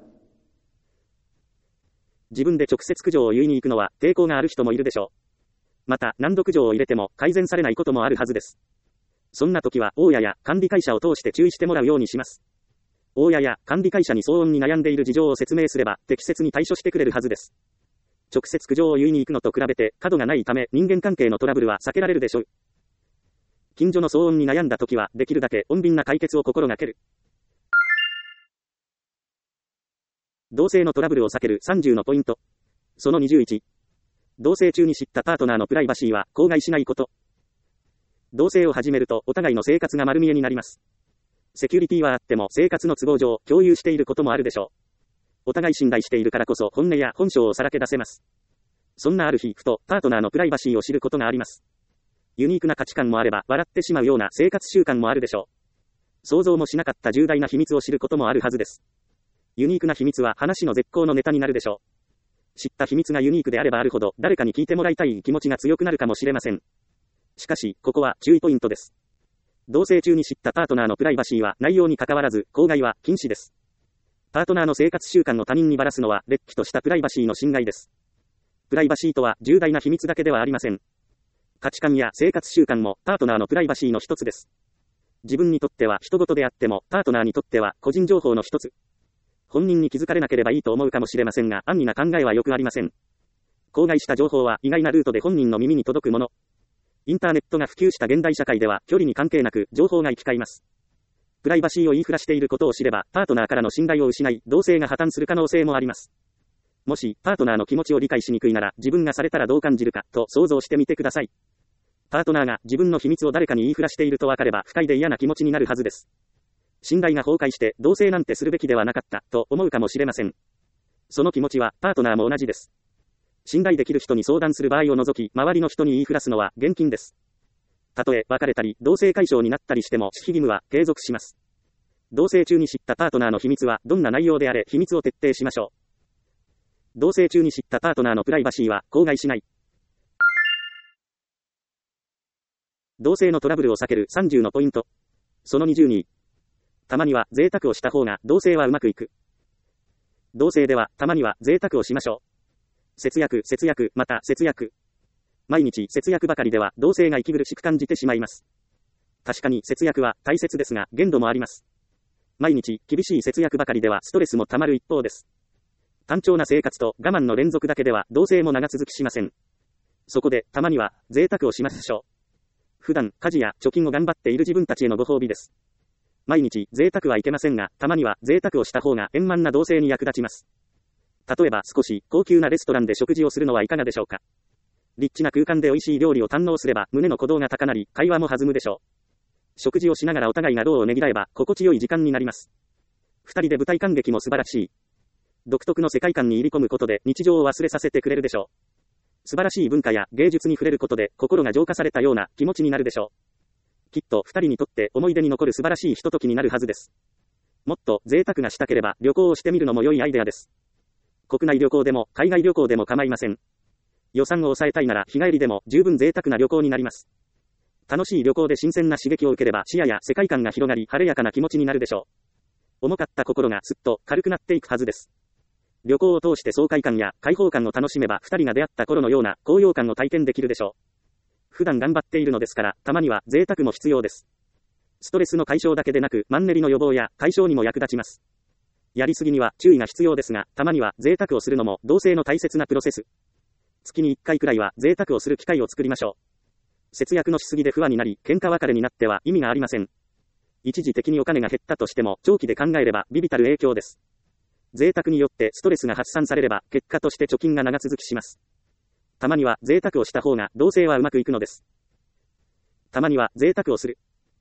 自分で直接苦情を言いに行くのは抵抗がある人もいるでしょう。また、何度苦情を入れても改善されないこともあるはずです。そんな時は、大家や管理会社を通して注意してもらうようにします。大家や管理会社に騒音に悩んでいる事情を説明すれば、適切に対処してくれるはずです。直接苦情を言いに行くのと比べて、角がないため、人間関係のトラブルは避けられるでしょう。近所の騒音に悩んだ時は、できるだけ穏便な解決を心がける。同棲のトラブルを避ける30のポイント。その21。同棲中に知ったパートナーのプライバシーは口外しないこと。同棲を始めるとお互いの生活が丸見えになります。セキュリティはあっても生活の都合上共有していることもあるでしょう。お互い信頼しているからこそ本音や本性をさらけ出せます。そんなある日、ふとパートナーのプライバシーを知ることがあります。ユニークな価値観もあれば笑ってしまうような生活習慣もあるでしょう。想像もしなかった重大な秘密を知ることもあるはずです。ユニークな秘密は話の絶好のネタになるでしょう。知った秘密がユニークであればあるほど誰かに聞いてもらいたい気持ちが強くなるかもしれません。 しかし、ここは注意ポイントです。同棲中に知ったパートナーのプライバシーは内容に関わらず、口外は禁止です。パートナーの生活習慣を他人にばらすのは、れっきとしたプライバシーの侵害です。プライバシーとは重大な秘密だけではありません。価値観や生活習慣もパートナーのプライバシーの一つです。自分にとっては人事であっても、パートナーにとっては個人情報の一つ。本人に気づかれなければいいと思うかもしれませんが、安易な考えはよくありません。口外した情報は意外なルートで本人の耳に届くもの。インターネットが普及した現代社会では、距離に関係なく情報が行き交います。プライバシーを言いふらしていることを知れば、パートナーからの信頼を失い、同棲が破綻する可能性もあります。もし、パートナーの気持ちを理解しにくいなら、自分がされたらどう感じるか、と想像してみてください。パートナーが自分の秘密を誰かに言いふらしていると分かれば、不快で嫌な気持ちになるはずです。信頼が崩壊して、同棲なんてするべきではなかった、と思うかもしれません。その気持ちは、パートナーも同じです。信頼できる人に相談する場合を除き、周りの人に言いふらすのは、厳禁です。たとえ、別れたり、同棲解消になったりしても、守秘義務は継続します。同棲中に知ったパートナーの秘密は、どんな内容であれ、秘密を徹底しましょう。同棲中に知ったパートナーのプライバシーは、口外しない。同棲のトラブルを避ける30のポイント。その20に、たまには贅沢をした方が、同棲はうまくいく。同棲では、たまには贅沢をしましょう。節約、また節約。毎日節約ばかりでは同棲が息苦しく感じてしまいます。確かに節約は大切ですが限度もあります。毎日厳しい節約ばかりではストレスもたまる一方です。単調な生活と我慢の連続だけでは同棲も長続きしません。そこでたまには贅沢をしましょう。普段家事や貯金を頑張っている自分たちへのご褒美です。毎日贅沢はいけませんが、たまには贅沢をした方が円満な同棲に役立ちます。例えば少し高級なレストランで食事をするのはいかがでしょうか。リッチな空間で美味しい料理を堪能すれば胸の鼓動が高鳴り、会話も弾むでしょう。食事をしながらお互いが労をねぎらえば心地よい時間になります。二人で舞台観劇も素晴らしい。独特の世界観に入り込むことで日常を忘れさせてくれるでしょう。素晴らしい文化や芸術に触れることで心が浄化されたような気持ちになるでしょう。きっと二人にとって思い出に残る素晴らしいひとときになるはずです。もっと贅沢がしたければ旅行をしてみるのも良いアイデアです。国内旅行でも海外旅行でも構いません。予算を抑えたいなら日帰りでも十分贅沢な旅行になります。楽しい旅行で新鮮な刺激を受ければ視野や世界観が広がり晴れやかな気持ちになるでしょう。重かった心がすっと軽くなっていくはずです。旅行を通して爽快感や開放感を楽しめば二人が出会った頃のような高揚感を体験できるでしょう。普段頑張っているのですからたまには贅沢も必要です。ストレスの解消だけでなくマンネリの予防や解消にも役立ちます。やりすぎには注意が必要ですが、たまには贅沢をするのも同棲の大切なプロセス。月に1回くらいは贅沢をする機会を作りましょう。節約のしすぎで不安になり、喧嘩別れになっては意味がありません。一時的にお金が減ったとしても、長期で考えれば微々たる影響です。贅沢によってストレスが発散されれば、結果として貯金が長続きします。たまには贅沢をした方が同棲はうまくいくのです。たまには贅沢をする。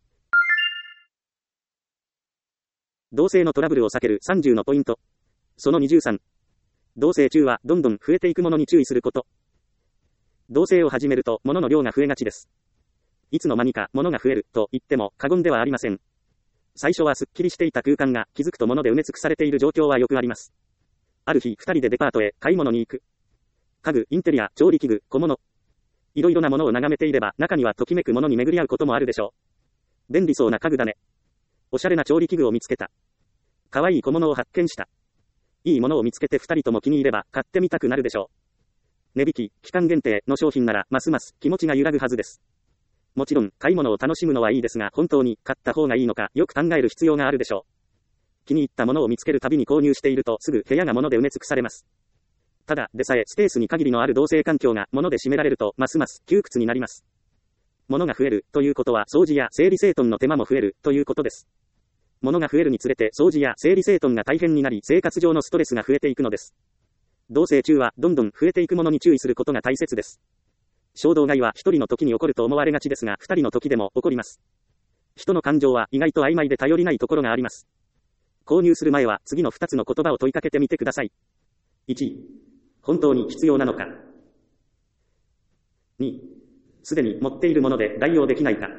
同棲のトラブルを避ける30のポイント。その23。同棲中はどんどん増えていくものに注意すること。同棲を始めると物の量が増えがちです。いつの間にか物が増えると言っても過言ではありません。最初はすっきりしていた空間が気づくと物で埋め尽くされている状況はよくあります。ある日二人でデパートへ買い物に行く。家具、インテリア、調理器具、小物。いろいろなものを眺めていれば中にはときめくものに巡り合うこともあるでしょう。便利そうな家具だね。おしゃれな調理器具を見つけた。可愛い小物を発見した。いいものを見つけて二人とも気に入れば買ってみたくなるでしょう。値引き、期間限定の商品ならますます気持ちが揺らぐはずです。もちろん買い物を楽しむのはいいですが本当に買った方がいいのかよく考える必要があるでしょう。気に入ったものを見つけるたびに購入しているとすぐ部屋が物で埋め尽くされます。ただでさえスペースに限りのある同棲環境が物で占められるとますます窮屈になります。物が増えるということは掃除や整理整頓の手間も増えるということです。物が増えるにつれて掃除や整理整頓が大変になり生活上のストレスが増えていくのです。同棲中はどんどん増えていくものに注意することが大切です。衝動買いは一人の時に起こると思われがちですが二人の時でも起こります。人の感情は意外と曖昧で頼りないところがあります。購入する前は次の2つの言葉を問いかけてみてください。1、本当に必要なのか。2、すでに持っているもので代用できないか。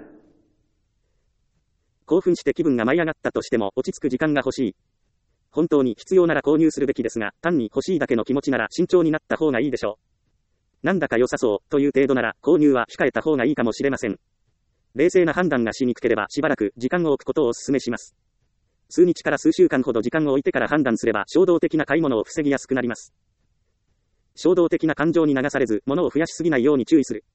興奮して気分が舞い上がったとしても落ち着く時間が欲しい。本当に必要なら購入するべきですが、単に欲しいだけの気持ちなら慎重になった方がいいでしょなんだか良さそうという程度なら購入は控えた方がいいかもしれません。冷静な判断がしにくければしばらく時間を置くことをお勧めします。数日から数週間ほど時間を置いてから判断すれば衝動的な買い物を防ぎやすくなります。衝動的な感情に流されず物を増やしすぎないように注意する。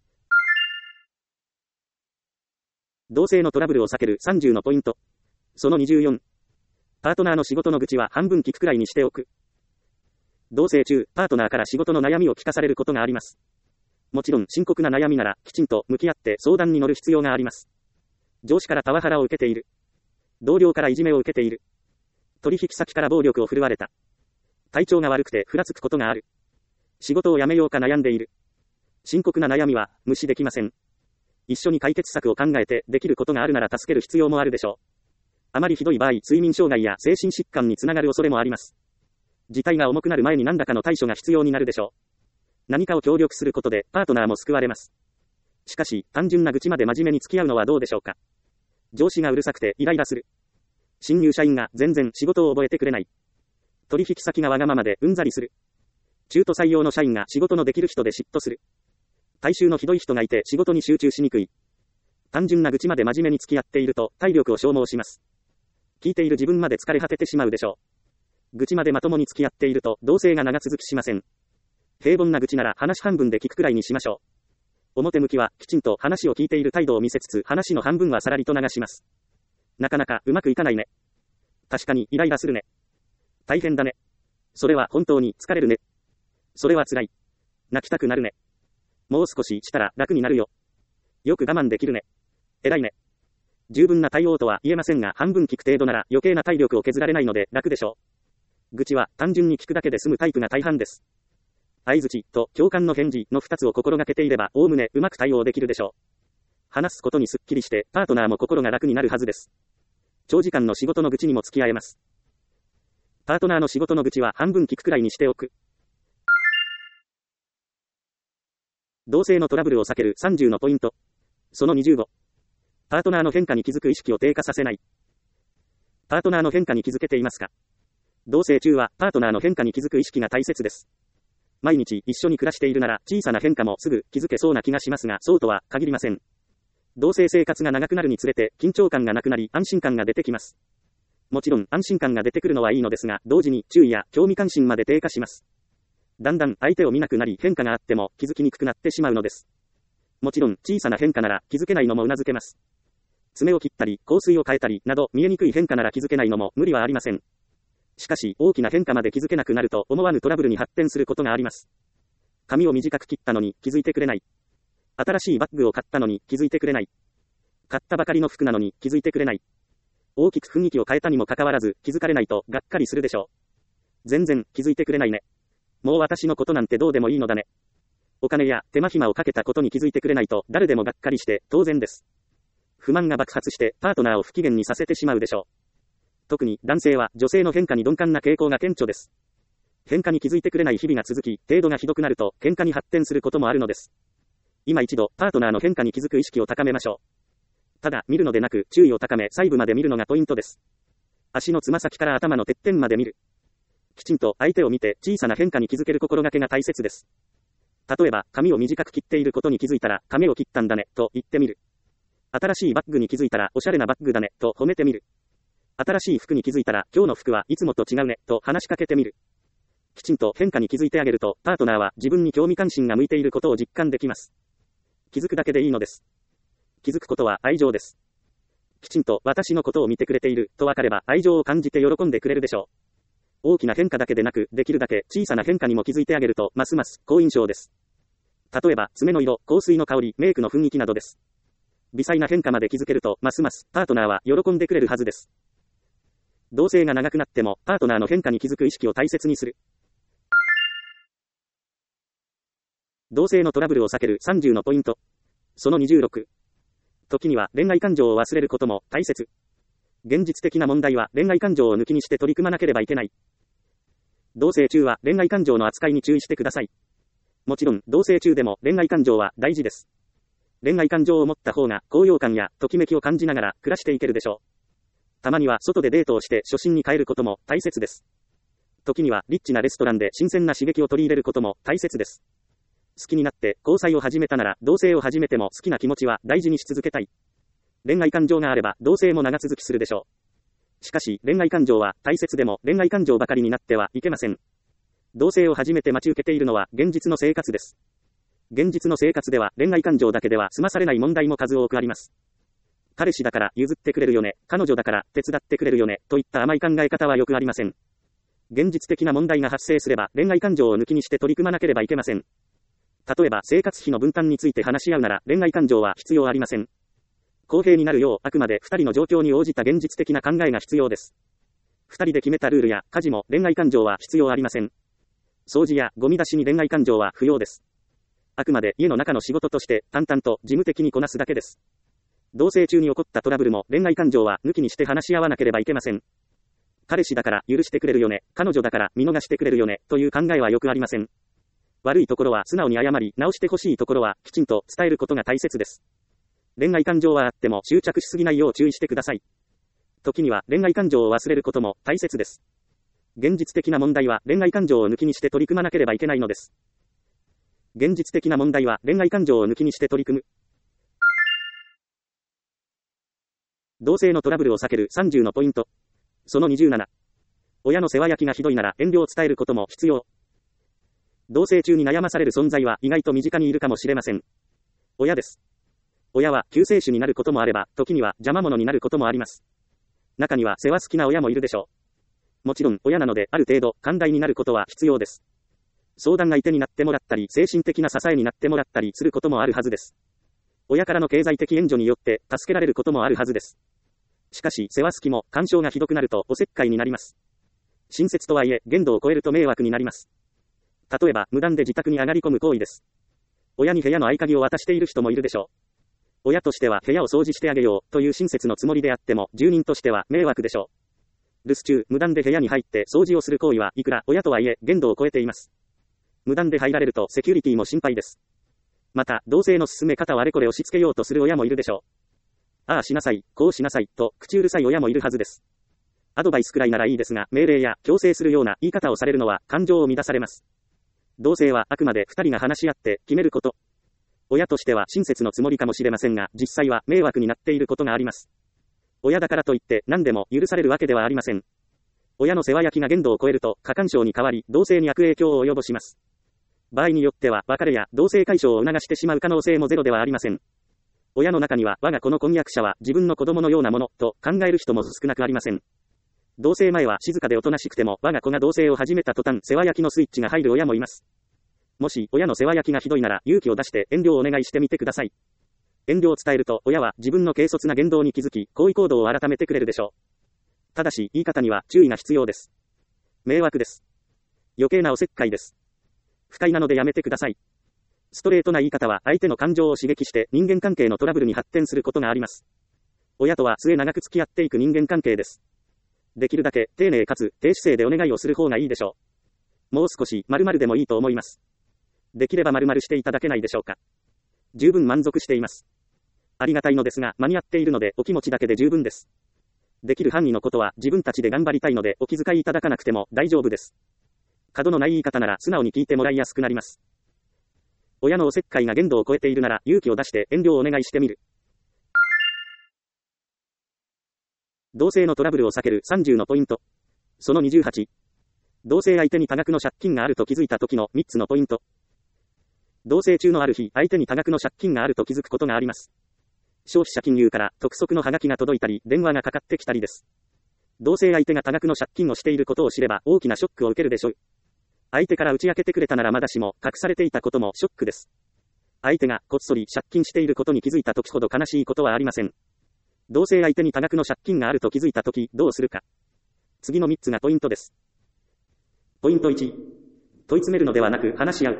同性のトラブルを避ける30のポイント。その24。パートナーの仕事の愚痴は半分聞くくらいにしておく。同棲中、パートナーから仕事の悩みを聞かされることがあります。もちろん深刻な悩みならきちんと向き合って相談に乗る必要があります。上司からパワハラを受けている。同僚からいじめを受けている。取引先から暴力を振るわれた。体調が悪くてふらつくことがある。仕事を辞めようか悩んでいる。深刻な悩みは無視できません。一緒に解決策を考えてできることがあるなら助ける必要もあるでしょう。あまりひどい場合、睡眠障害や精神疾患につながる恐れもあります。事態が重くなる前に何らかの対処が必要になるでしょう。何かを協力することでパートナーも救われます。しかし、単純な愚痴まで真面目に付き合うのはどうでしょうか。上司がうるさくてイライラする。新入社員が全然仕事を覚えてくれない。取引先がわがままでうんざりする。中途採用の社員が仕事のできる人で嫉妬する。体臭のひどい人がいて仕事に集中しにくい。単純な愚痴まで真面目に付き合っていると体力を消耗します。聞いている自分まで疲れ果ててしまうでしょう。愚痴までまともに付き合っていると同棲が長続きしません。平凡な愚痴なら話半分で聞くくらいにしましょう。表向きはきちんと話を聞いている態度を見せつつ話の半分はさらりと流します。なかなかうまくいかないね。確かにイライラするね。大変だね。それは本当に疲れるね。それは辛い。泣きたくなるね。もう少ししたら楽になるよ。よく我慢できるね。偉いね。十分な対応とは言えませんが半分聞く程度なら余計な体力を削られないので楽でしょう。愚痴は単純に聞くだけで済むタイプが大半です。相槌と共感の返事の2つを心がけていればおおむねうまく対応できるでしょう。話すことにすっきりしてパートナーも心が楽になるはずです。長時間の仕事の愚痴にも付き合えます。パートナーの仕事の愚痴は半分聞くくらいにしておく。同性のトラブルを避ける30のポイント。その25。パートナーの変化に気づく意識を低下させない。パートナーの変化に気づけていますか？同棲中はパートナーの変化に気づく意識が大切です。毎日一緒に暮らしているなら小さな変化もすぐ気づけそうな気がしますがそうとは限りません。同棲生活が長くなるにつれて緊張感がなくなり安心感が出てきます。もちろん安心感が出てくるのはいいのですが同時に注意や興味関心まで低下します。だんだん相手を見なくなり変化があっても気づきにくくなってしまうのです。もちろん小さな変化なら気づけないのも頷けます。爪を切ったり香水を変えたりなど見えにくい変化なら気づけないのも無理はありません。しかし大きな変化まで気づけなくなると思わぬトラブルに発展することがあります。髪を短く切ったのに気づいてくれない。新しいバッグを買ったのに気づいてくれない。買ったばかりの服なのに気づいてくれない。大きく雰囲気を変えたにもかかわらず気づかれないとがっかりするでしょう。全然気づいてくれないね。もう私のことなんてどうでもいいのだね。お金や手間暇をかけたことに気づいてくれないと誰でもがっかりして当然です。不満が爆発してパートナーを不機嫌にさせてしまうでしょう。特に男性は女性の変化に鈍感な傾向が顕著です。変化に気づいてくれない日々が続き、程度がひどくなると喧嘩に発展することもあるのです。今一度パートナーの変化に気づく意識を高めましょう。ただ見るのでなく注意を高め細部まで見るのがポイントです。足のつま先から頭のてっぺんまで見る。きちんと相手を見て小さな変化に気づける心がけが大切です。例えば髪を短く切っていることに気づいたら髪を切ったんだねと言ってみる。新しいバッグに気づいたらおしゃれなバッグだねと褒めてみる。新しい服に気づいたら今日の服はいつもと違うねと話しかけてみる。きちんと変化に気づいてあげるとパートナーは自分に興味関心が向いていることを実感できます。気づくだけでいいのです。気づくことは愛情です。きちんと私のことを見てくれていると分かれば愛情を感じて喜んでくれるでしょう。大きな変化だけでなくできるだけ小さな変化にも気づいてあげるとますます好印象です。例えば爪の色、香水の香り、メイクの雰囲気などです。微細な変化まで気づけるとますますパートナーは喜んでくれるはずです。同棲が長くなってもパートナーの変化に気づく意識を大切にする。同棲のトラブルを避ける30のポイント。その26。時には恋愛感情を忘れることも大切。現実的な問題は恋愛感情を抜きにして取り組まなければいけない。同棲中は恋愛感情の扱いに注意してください。もちろん同棲中でも恋愛感情は大事です。恋愛感情を持った方が高揚感やときめきを感じながら暮らしていけるでしょう。たまには外でデートをして初心に帰ることも大切です。時にはリッチなレストランで新鮮な刺激を取り入れることも大切です。 好きになって交際を始めたなら、同棲を始めても好きな気持ちは大事にし続けたい。恋愛感情があれば、同棲も長続きするでしょう。しかし、恋愛感情は大切でも、恋愛感情ばかりになってはいけません。同棲を始めて待ち受けているのは、現実の生活です。現実の生活では、恋愛感情だけでは済まされない問題も数多くあります。彼氏だから譲ってくれるよね、彼女だから手伝ってくれるよね、といった甘い考え方はよくありません。現実的な問題が発生すれば、恋愛感情を抜きにして取り組まなければいけません。例えば、生活費の分担について話し合うなら、恋愛感情は必要ありません。公平になるよう、あくまで二人の状況に応じた現実的な考えが必要です。二人で決めたルールや家事も恋愛感情は必要ありません。掃除やゴミ出しに恋愛感情は不要です。あくまで家の中の仕事として淡々と事務的にこなすだけです。同棲中に起こったトラブルも恋愛感情は抜きにして話し合わなければいけません。彼氏だから許してくれるよね、彼女だから見逃してくれるよね、という考えはよくありません。悪いところは素直に謝り、直してほしいところはきちんと伝えることが大切です。恋愛感情はあっても執着しすぎないよう注意してください。時には恋愛感情を忘れることも大切です。現実的な問題は恋愛感情を抜きにして取り組まなければいけないのです。現実的な問題は恋愛感情を抜きにして取り組む。同性のトラブルを避ける30のポイント。その27。親の世話焼きがひどいなら遠慮を伝えることも必要。同棲中に悩まされる存在は意外と身近にいるかもしれません。親です。親は救世主になることもあれば、時には邪魔者になることもあります。中には世話好きな親もいるでしょう。もちろん親なのである程度寛大になることは必要です。相談相手になってもらったり、精神的な支えになってもらったりすることもあるはずです。親からの経済的援助によって助けられることもあるはずです。しかし世話好きも干渉がひどくなるとおせっかいになります。親切とはいえ限度を超えると迷惑になります。例えば無断で自宅に上がり込む行為です。親に部屋の合鍵を渡している人もいるでしょう。親としては部屋を掃除してあげようという親切のつもりであっても、住人としては迷惑でしょう。留守中、無断で部屋に入って掃除をする行為はいくら親とはいえ限度を超えています。無断で入られるとセキュリティも心配です。また、同性の進め方をあれこれ押し付けようとする親もいるでしょう。ああしなさい、こうしなさい、と口うるさい親もいるはずです。アドバイスくらいならいいですが、命令や強制するような言い方をされるのは感情を乱されます。同棲はあくまで二人が話し合って決めること。親としては親切のつもりかもしれませんが、実際は迷惑になっていることがあります。親だからといって何でも許されるわけではありません。親の世話焼きが限度を超えると過干渉に変わり、同棲に悪影響を及ぼします。場合によっては別れや同棲解消を促してしまう可能性もゼロではありません。親の中には我が子の婚約者は自分の子供のようなものと考える人も少なくありません。同棲前は静かでおとなしくても我が子が同棲を始めた途端世話焼きのスイッチが入る親もいます。もし親の世話焼きがひどいなら勇気を出して遠慮をお願いしてみてください。遠慮を伝えると親は自分の軽率な言動に気づき、行為行動を改めてくれるでしょう。ただし言い方には注意が必要です。迷惑です。余計なおせっかいです。不快なのでやめてください。ストレートな言い方は相手の感情を刺激して人間関係のトラブルに発展することがあります。親とは末長く付き合っていく人間関係です。できるだけ丁寧かつ低姿勢でお願いをする方がいいでしょう。もう少し〇〇でもいいと思います。できれば〇〇していただけないでしょうか。十分満足しています。ありがたいのですが間に合っているのでお気持ちだけで十分です。できる範囲のことは自分たちで頑張りたいのでお気遣いいただかなくても大丈夫です。角のない言い方なら素直に聞いてもらいやすくなります。親のおせっかいが限度を超えているなら勇気を出して遠慮をお願いしてみる。同性のトラブルを避ける30のポイント。その28。同性相手に多額の借金があると気づいた時の3つのポイント。同棲中のある日、相手に多額の借金があると気づくことがあります。消費者金融から督促のハガキが届いたり、電話がかかってきたりです。同棲相手が多額の借金をしていることを知れば大きなショックを受けるでしょう。相手から打ち明けてくれたならまだしも、隠されていたこともショックです。相手がこっそり借金していることに気づいた時ほど悲しいことはありません。同棲相手に多額の借金があると気づいた時、どうするか。次の3つがポイントです。ポイント1。問い詰めるのではなく話し合う。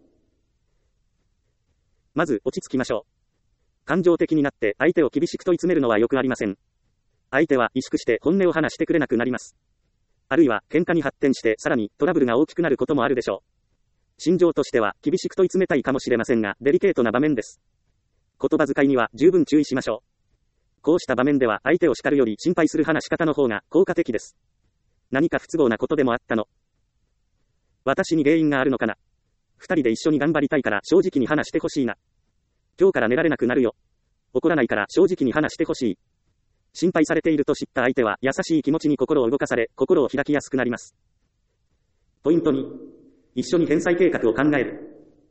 まず落ち着きましょう。感情的になって相手を厳しく問い詰めるのはよくありません。相手は萎縮して本音を話してくれなくなります。あるいは喧嘩に発展してさらにトラブルが大きくなることもあるでしょう。心情としては厳しく問い詰めたいかもしれませんが、デリケートな場面です。言葉遣いには十分注意しましょう。こうした場面では相手を叱るより心配する話し方の方が効果的です。何か不都合なことでもあったの？私に原因があるのかな？ 二人で一緒に頑張りたいから正直に話してほしいな。今日から寝られなくなるよ。怒らないから正直に話してほしい。心配されていると知った相手は優しい気持ちに心を動かされ、心を開きやすくなります。ポイント2、一緒に返済計画を考える。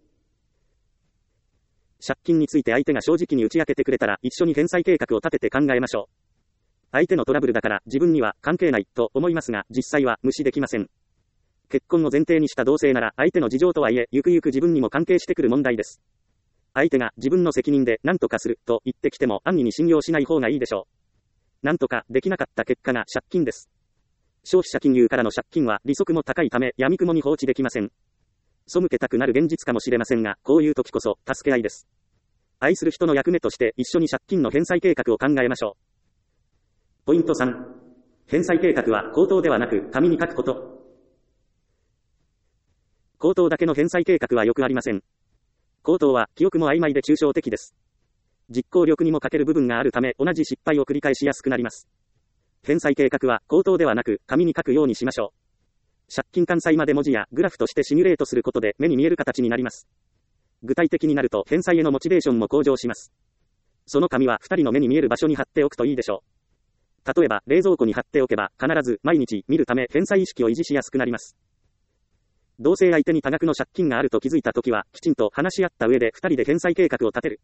借金について相手が正直に打ち明けてくれたら、一緒に返済計画を立てて考えましょう。相手のトラブルだから自分には関係ないと思いますが、実際は無視できません。結婚を前提にした同棲なら、相手の事情とはいえ、ゆくゆく自分にも関係してくる問題です。相手が自分の責任で何とかすると言ってきても安易に信用しない方がいいでしょう。なんとかできなかった結果が借金です。消費者金融からの借金は利息も高いため、闇雲に放置できません。背けたくなる現実かもしれませんが、こういう時こそ助け合いです。愛する人の役目として一緒に借金の返済計画を考えましょう。ポイント3、返済計画は口頭ではなく紙に書くこと。口頭だけの返済計画はよくありません。口頭は記憶も曖昧で抽象的です。実行力にも欠ける部分があるため、同じ失敗を繰り返しやすくなります。返済計画は口頭ではなく紙に書くようにしましょう。借金完済まで文字やグラフとしてシミュレートすることで目に見える形になります。具体的になると返済へのモチベーションも向上します。その紙は2人の目に見える場所に貼っておくといいでしょう。例えば冷蔵庫に貼っておけば必ず毎日見るため返済意識を維持しやすくなります。同性相手に多額の借金があると気づいたときは、きちんと話し合った上で2人で返済計画を立てる。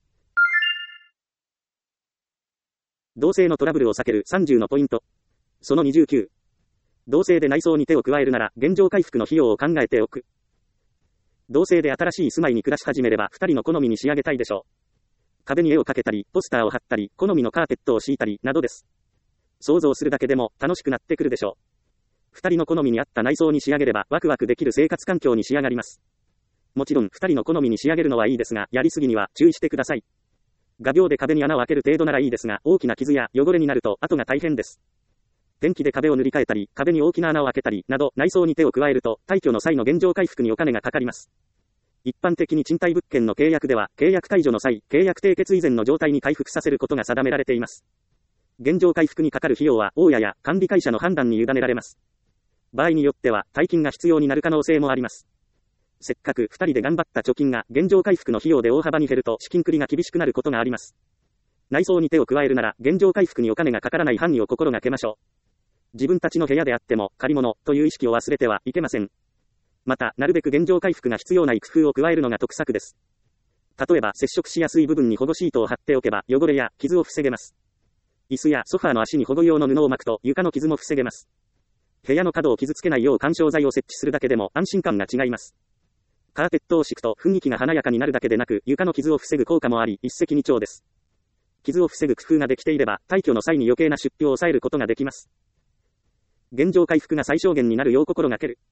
同性のトラブルを避ける30のポイント。その29。同性で内装に手を加えるなら、現状回復の費用を考えておく。同性で新しい住まいに暮らし始めれば、2人の好みに仕上げたいでしょう。壁に絵をかけたり、ポスターを貼ったり、好みのカーペットを敷いたり、などです。想像するだけでも楽しくなってくるでしょう。2人の好みに合った内装に仕上げれば、ワクワクできる生活環境に仕上がります。もちろん、2人の好みに仕上げるのはいいですが、やりすぎには注意してください。画鋲で壁に穴を開ける程度ならいいですが、大きな傷や汚れになると後が大変です。ペンキで壁を塗り替えたり、壁に大きな穴を開けたり、など、内装に手を加えると、退去の際の現状回復にお金がかかります。一般的に賃貸物件の契約では、契約解除の際、契約締結以前の状態に回復させることが定められています。現状回復にかかる費用は、大家や管理会社の判断に委ねられます。場合によっては、大金が必要になる可能性もあります。せっかく2人で頑張った貯金が現状回復の費用で大幅に減ると資金繰りが厳しくなることがあります。内装に手を加えるなら現状回復にお金がかからない範囲を心がけましょう。自分たちの部屋であっても借り物という意識を忘れてはいけません。また、なるべく現状回復が必要ない工夫を加えるのが得策です。例えば接触しやすい部分に保護シートを貼っておけば汚れや傷を防げます。椅子やソファーの足に保護用の布を巻くと床の傷も防げます。部屋の角を傷つけないよう緩衝材を設置するだけでも安心感が違います。カーペットを敷くと雰囲気が華やかになるだけでなく、床の傷を防ぐ効果もあり、一石二鳥です。傷を防ぐ工夫ができていれば、退去の際に余計な出費を抑えることができます。現状回復が最小限になるよう心がける。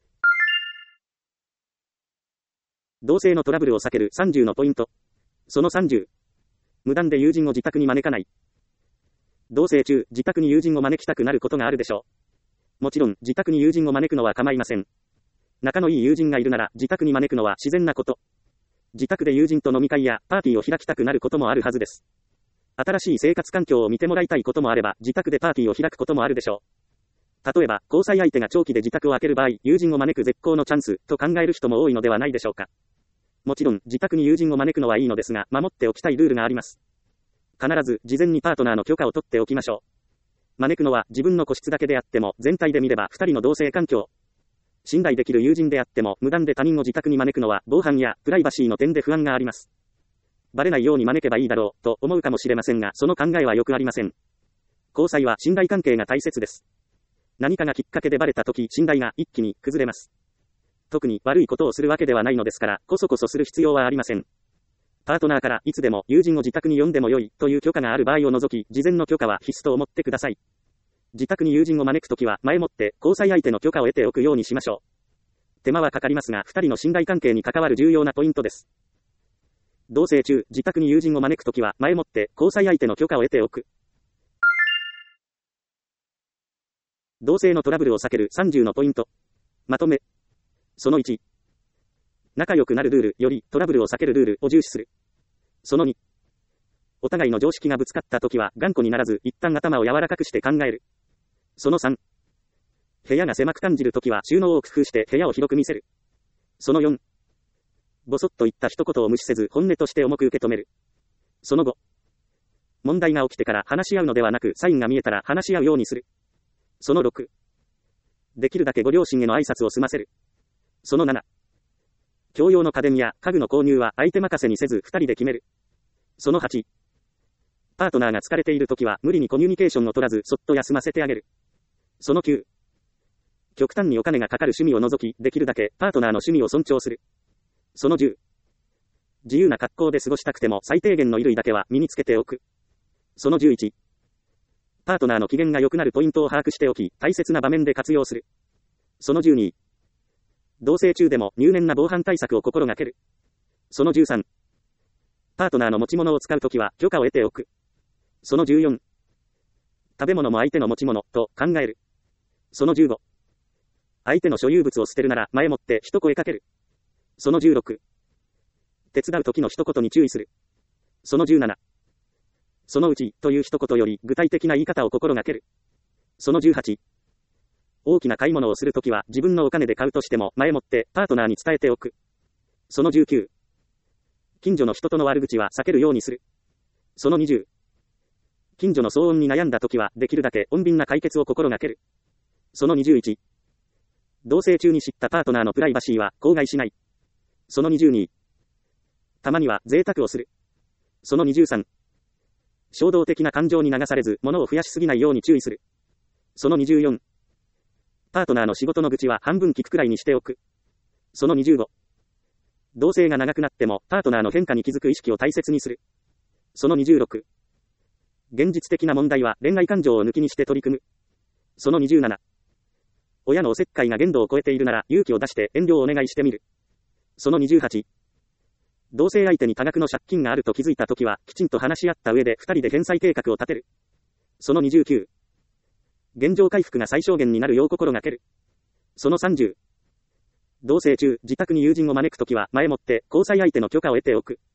同性のトラブルを避ける30のポイント。その30。無断で友人を自宅に招かない。同棲中、自宅に友人を招きたくなることがあるでしょう。もちろん、自宅に友人を招くのは構いません。仲のいい友人がいるなら、自宅に招くのは自然なこと。自宅で友人と飲み会やパーティーを開きたくなることもあるはずです。新しい生活環境を見てもらいたいこともあれば、自宅でパーティーを開くこともあるでしょう。例えば、交際相手が長期で自宅を空ける場合、友人を招く絶好のチャンスと考える人も多いのではないでしょうか。もちろん、自宅に友人を招くのはいいのですが、守っておきたいルールがあります。必ず、事前にパートナーの許可を取っておきましょう。招くのは自分の個室だけであっても、全体で見れば2人の同性環境。信頼できる友人であっても、無断で他人を自宅に招くのは、防犯やプライバシーの点で不安があります。バレないように招けばいいだろう、と思うかもしれませんが、その考えはよくありません。交際は信頼関係が大切です。何かがきっかけでバレたとき、信頼が一気に崩れます。特に悪いことをするわけではないのですから、こそこそする必要はありません。パートナーからいつでも友人を自宅に呼んでも良いという許可がある場合を除き、事前の許可は必須と思ってください。自宅に友人を招くときは前もって交際相手の許可を得ておくようにしましょう。手間はかかりますが、2人の信頼関係に関わる重要なポイントです。同棲中、自宅に友人を招くときは前もって交際相手の許可を得ておく。同性のトラブルを避ける30のポイント。まとめ。その1。仲良くなるルールよりトラブルを避けるルールを重視する。その2。お互いの常識がぶつかったときは頑固にならず一旦頭を柔らかくして考える。その3。部屋が狭く感じるときは収納を工夫して部屋を広く見せる。その4。 ぼそっと言った一言を無視せず本音として重く受け止める。その後、問題が起きてから話し合うのではなく、サインが見えたら話し合うようにする。その6、できるだけご両親への挨拶を済ませる。その7、共用の家電や家具の購入は相手任せにせず2人で決める。その8、パートナーが疲れているときは無理にコミュニケーションを取らずそっと休ませてあげる。その9、極端にお金がかかる趣味を除き、できるだけパートナーの趣味を尊重する。その10、自由な格好で過ごしたくても最低限の衣類だけは身につけておく。その11、パートナーの機嫌が良くなるポイントを把握しておき、大切な場面で活用する。その12、同棲中でも入念な防犯対策を心がける。その13、パートナーの持ち物を使うときは許可を得ておく。その14、食べ物も相手の持ち物と考える。その15、相手の所有物を捨てるなら前もって一声かける。その16、手伝うときの一言に注意する。その17、そのうちという一言より具体的な言い方を心がける。その18、大きな買い物をするときは自分のお金で買うとしても前もってパートナーに伝えておく。その19、近所の人との悪口は避けるようにする。その20、近所の騒音に悩んだときはできるだけ穏便な解決を心がける。その21、同棲中に知ったパートナーのプライバシーは口外しない。その22、たまには贅沢をする。その23、衝動的な感情に流されず物を増やしすぎないように注意する。その24、パートナーの仕事の愚痴は半分聞くくらいにしておく。その25、同棲が長くなってもパートナーの変化に気づく意識を大切にする。その26、現実的な問題は恋愛感情を抜きにして取り組む。その27、親のおせっかいが限度を超えているなら勇気を出して遠慮をお願いしてみる。その28、同棲相手に多額の借金があると気づいたときはきちんと話し合った上で2人で返済計画を立てる。その29、現状回復が最小限になるよう心がける。その30、同棲中自宅に友人を招くときは前もって交際相手の許可を得ておく。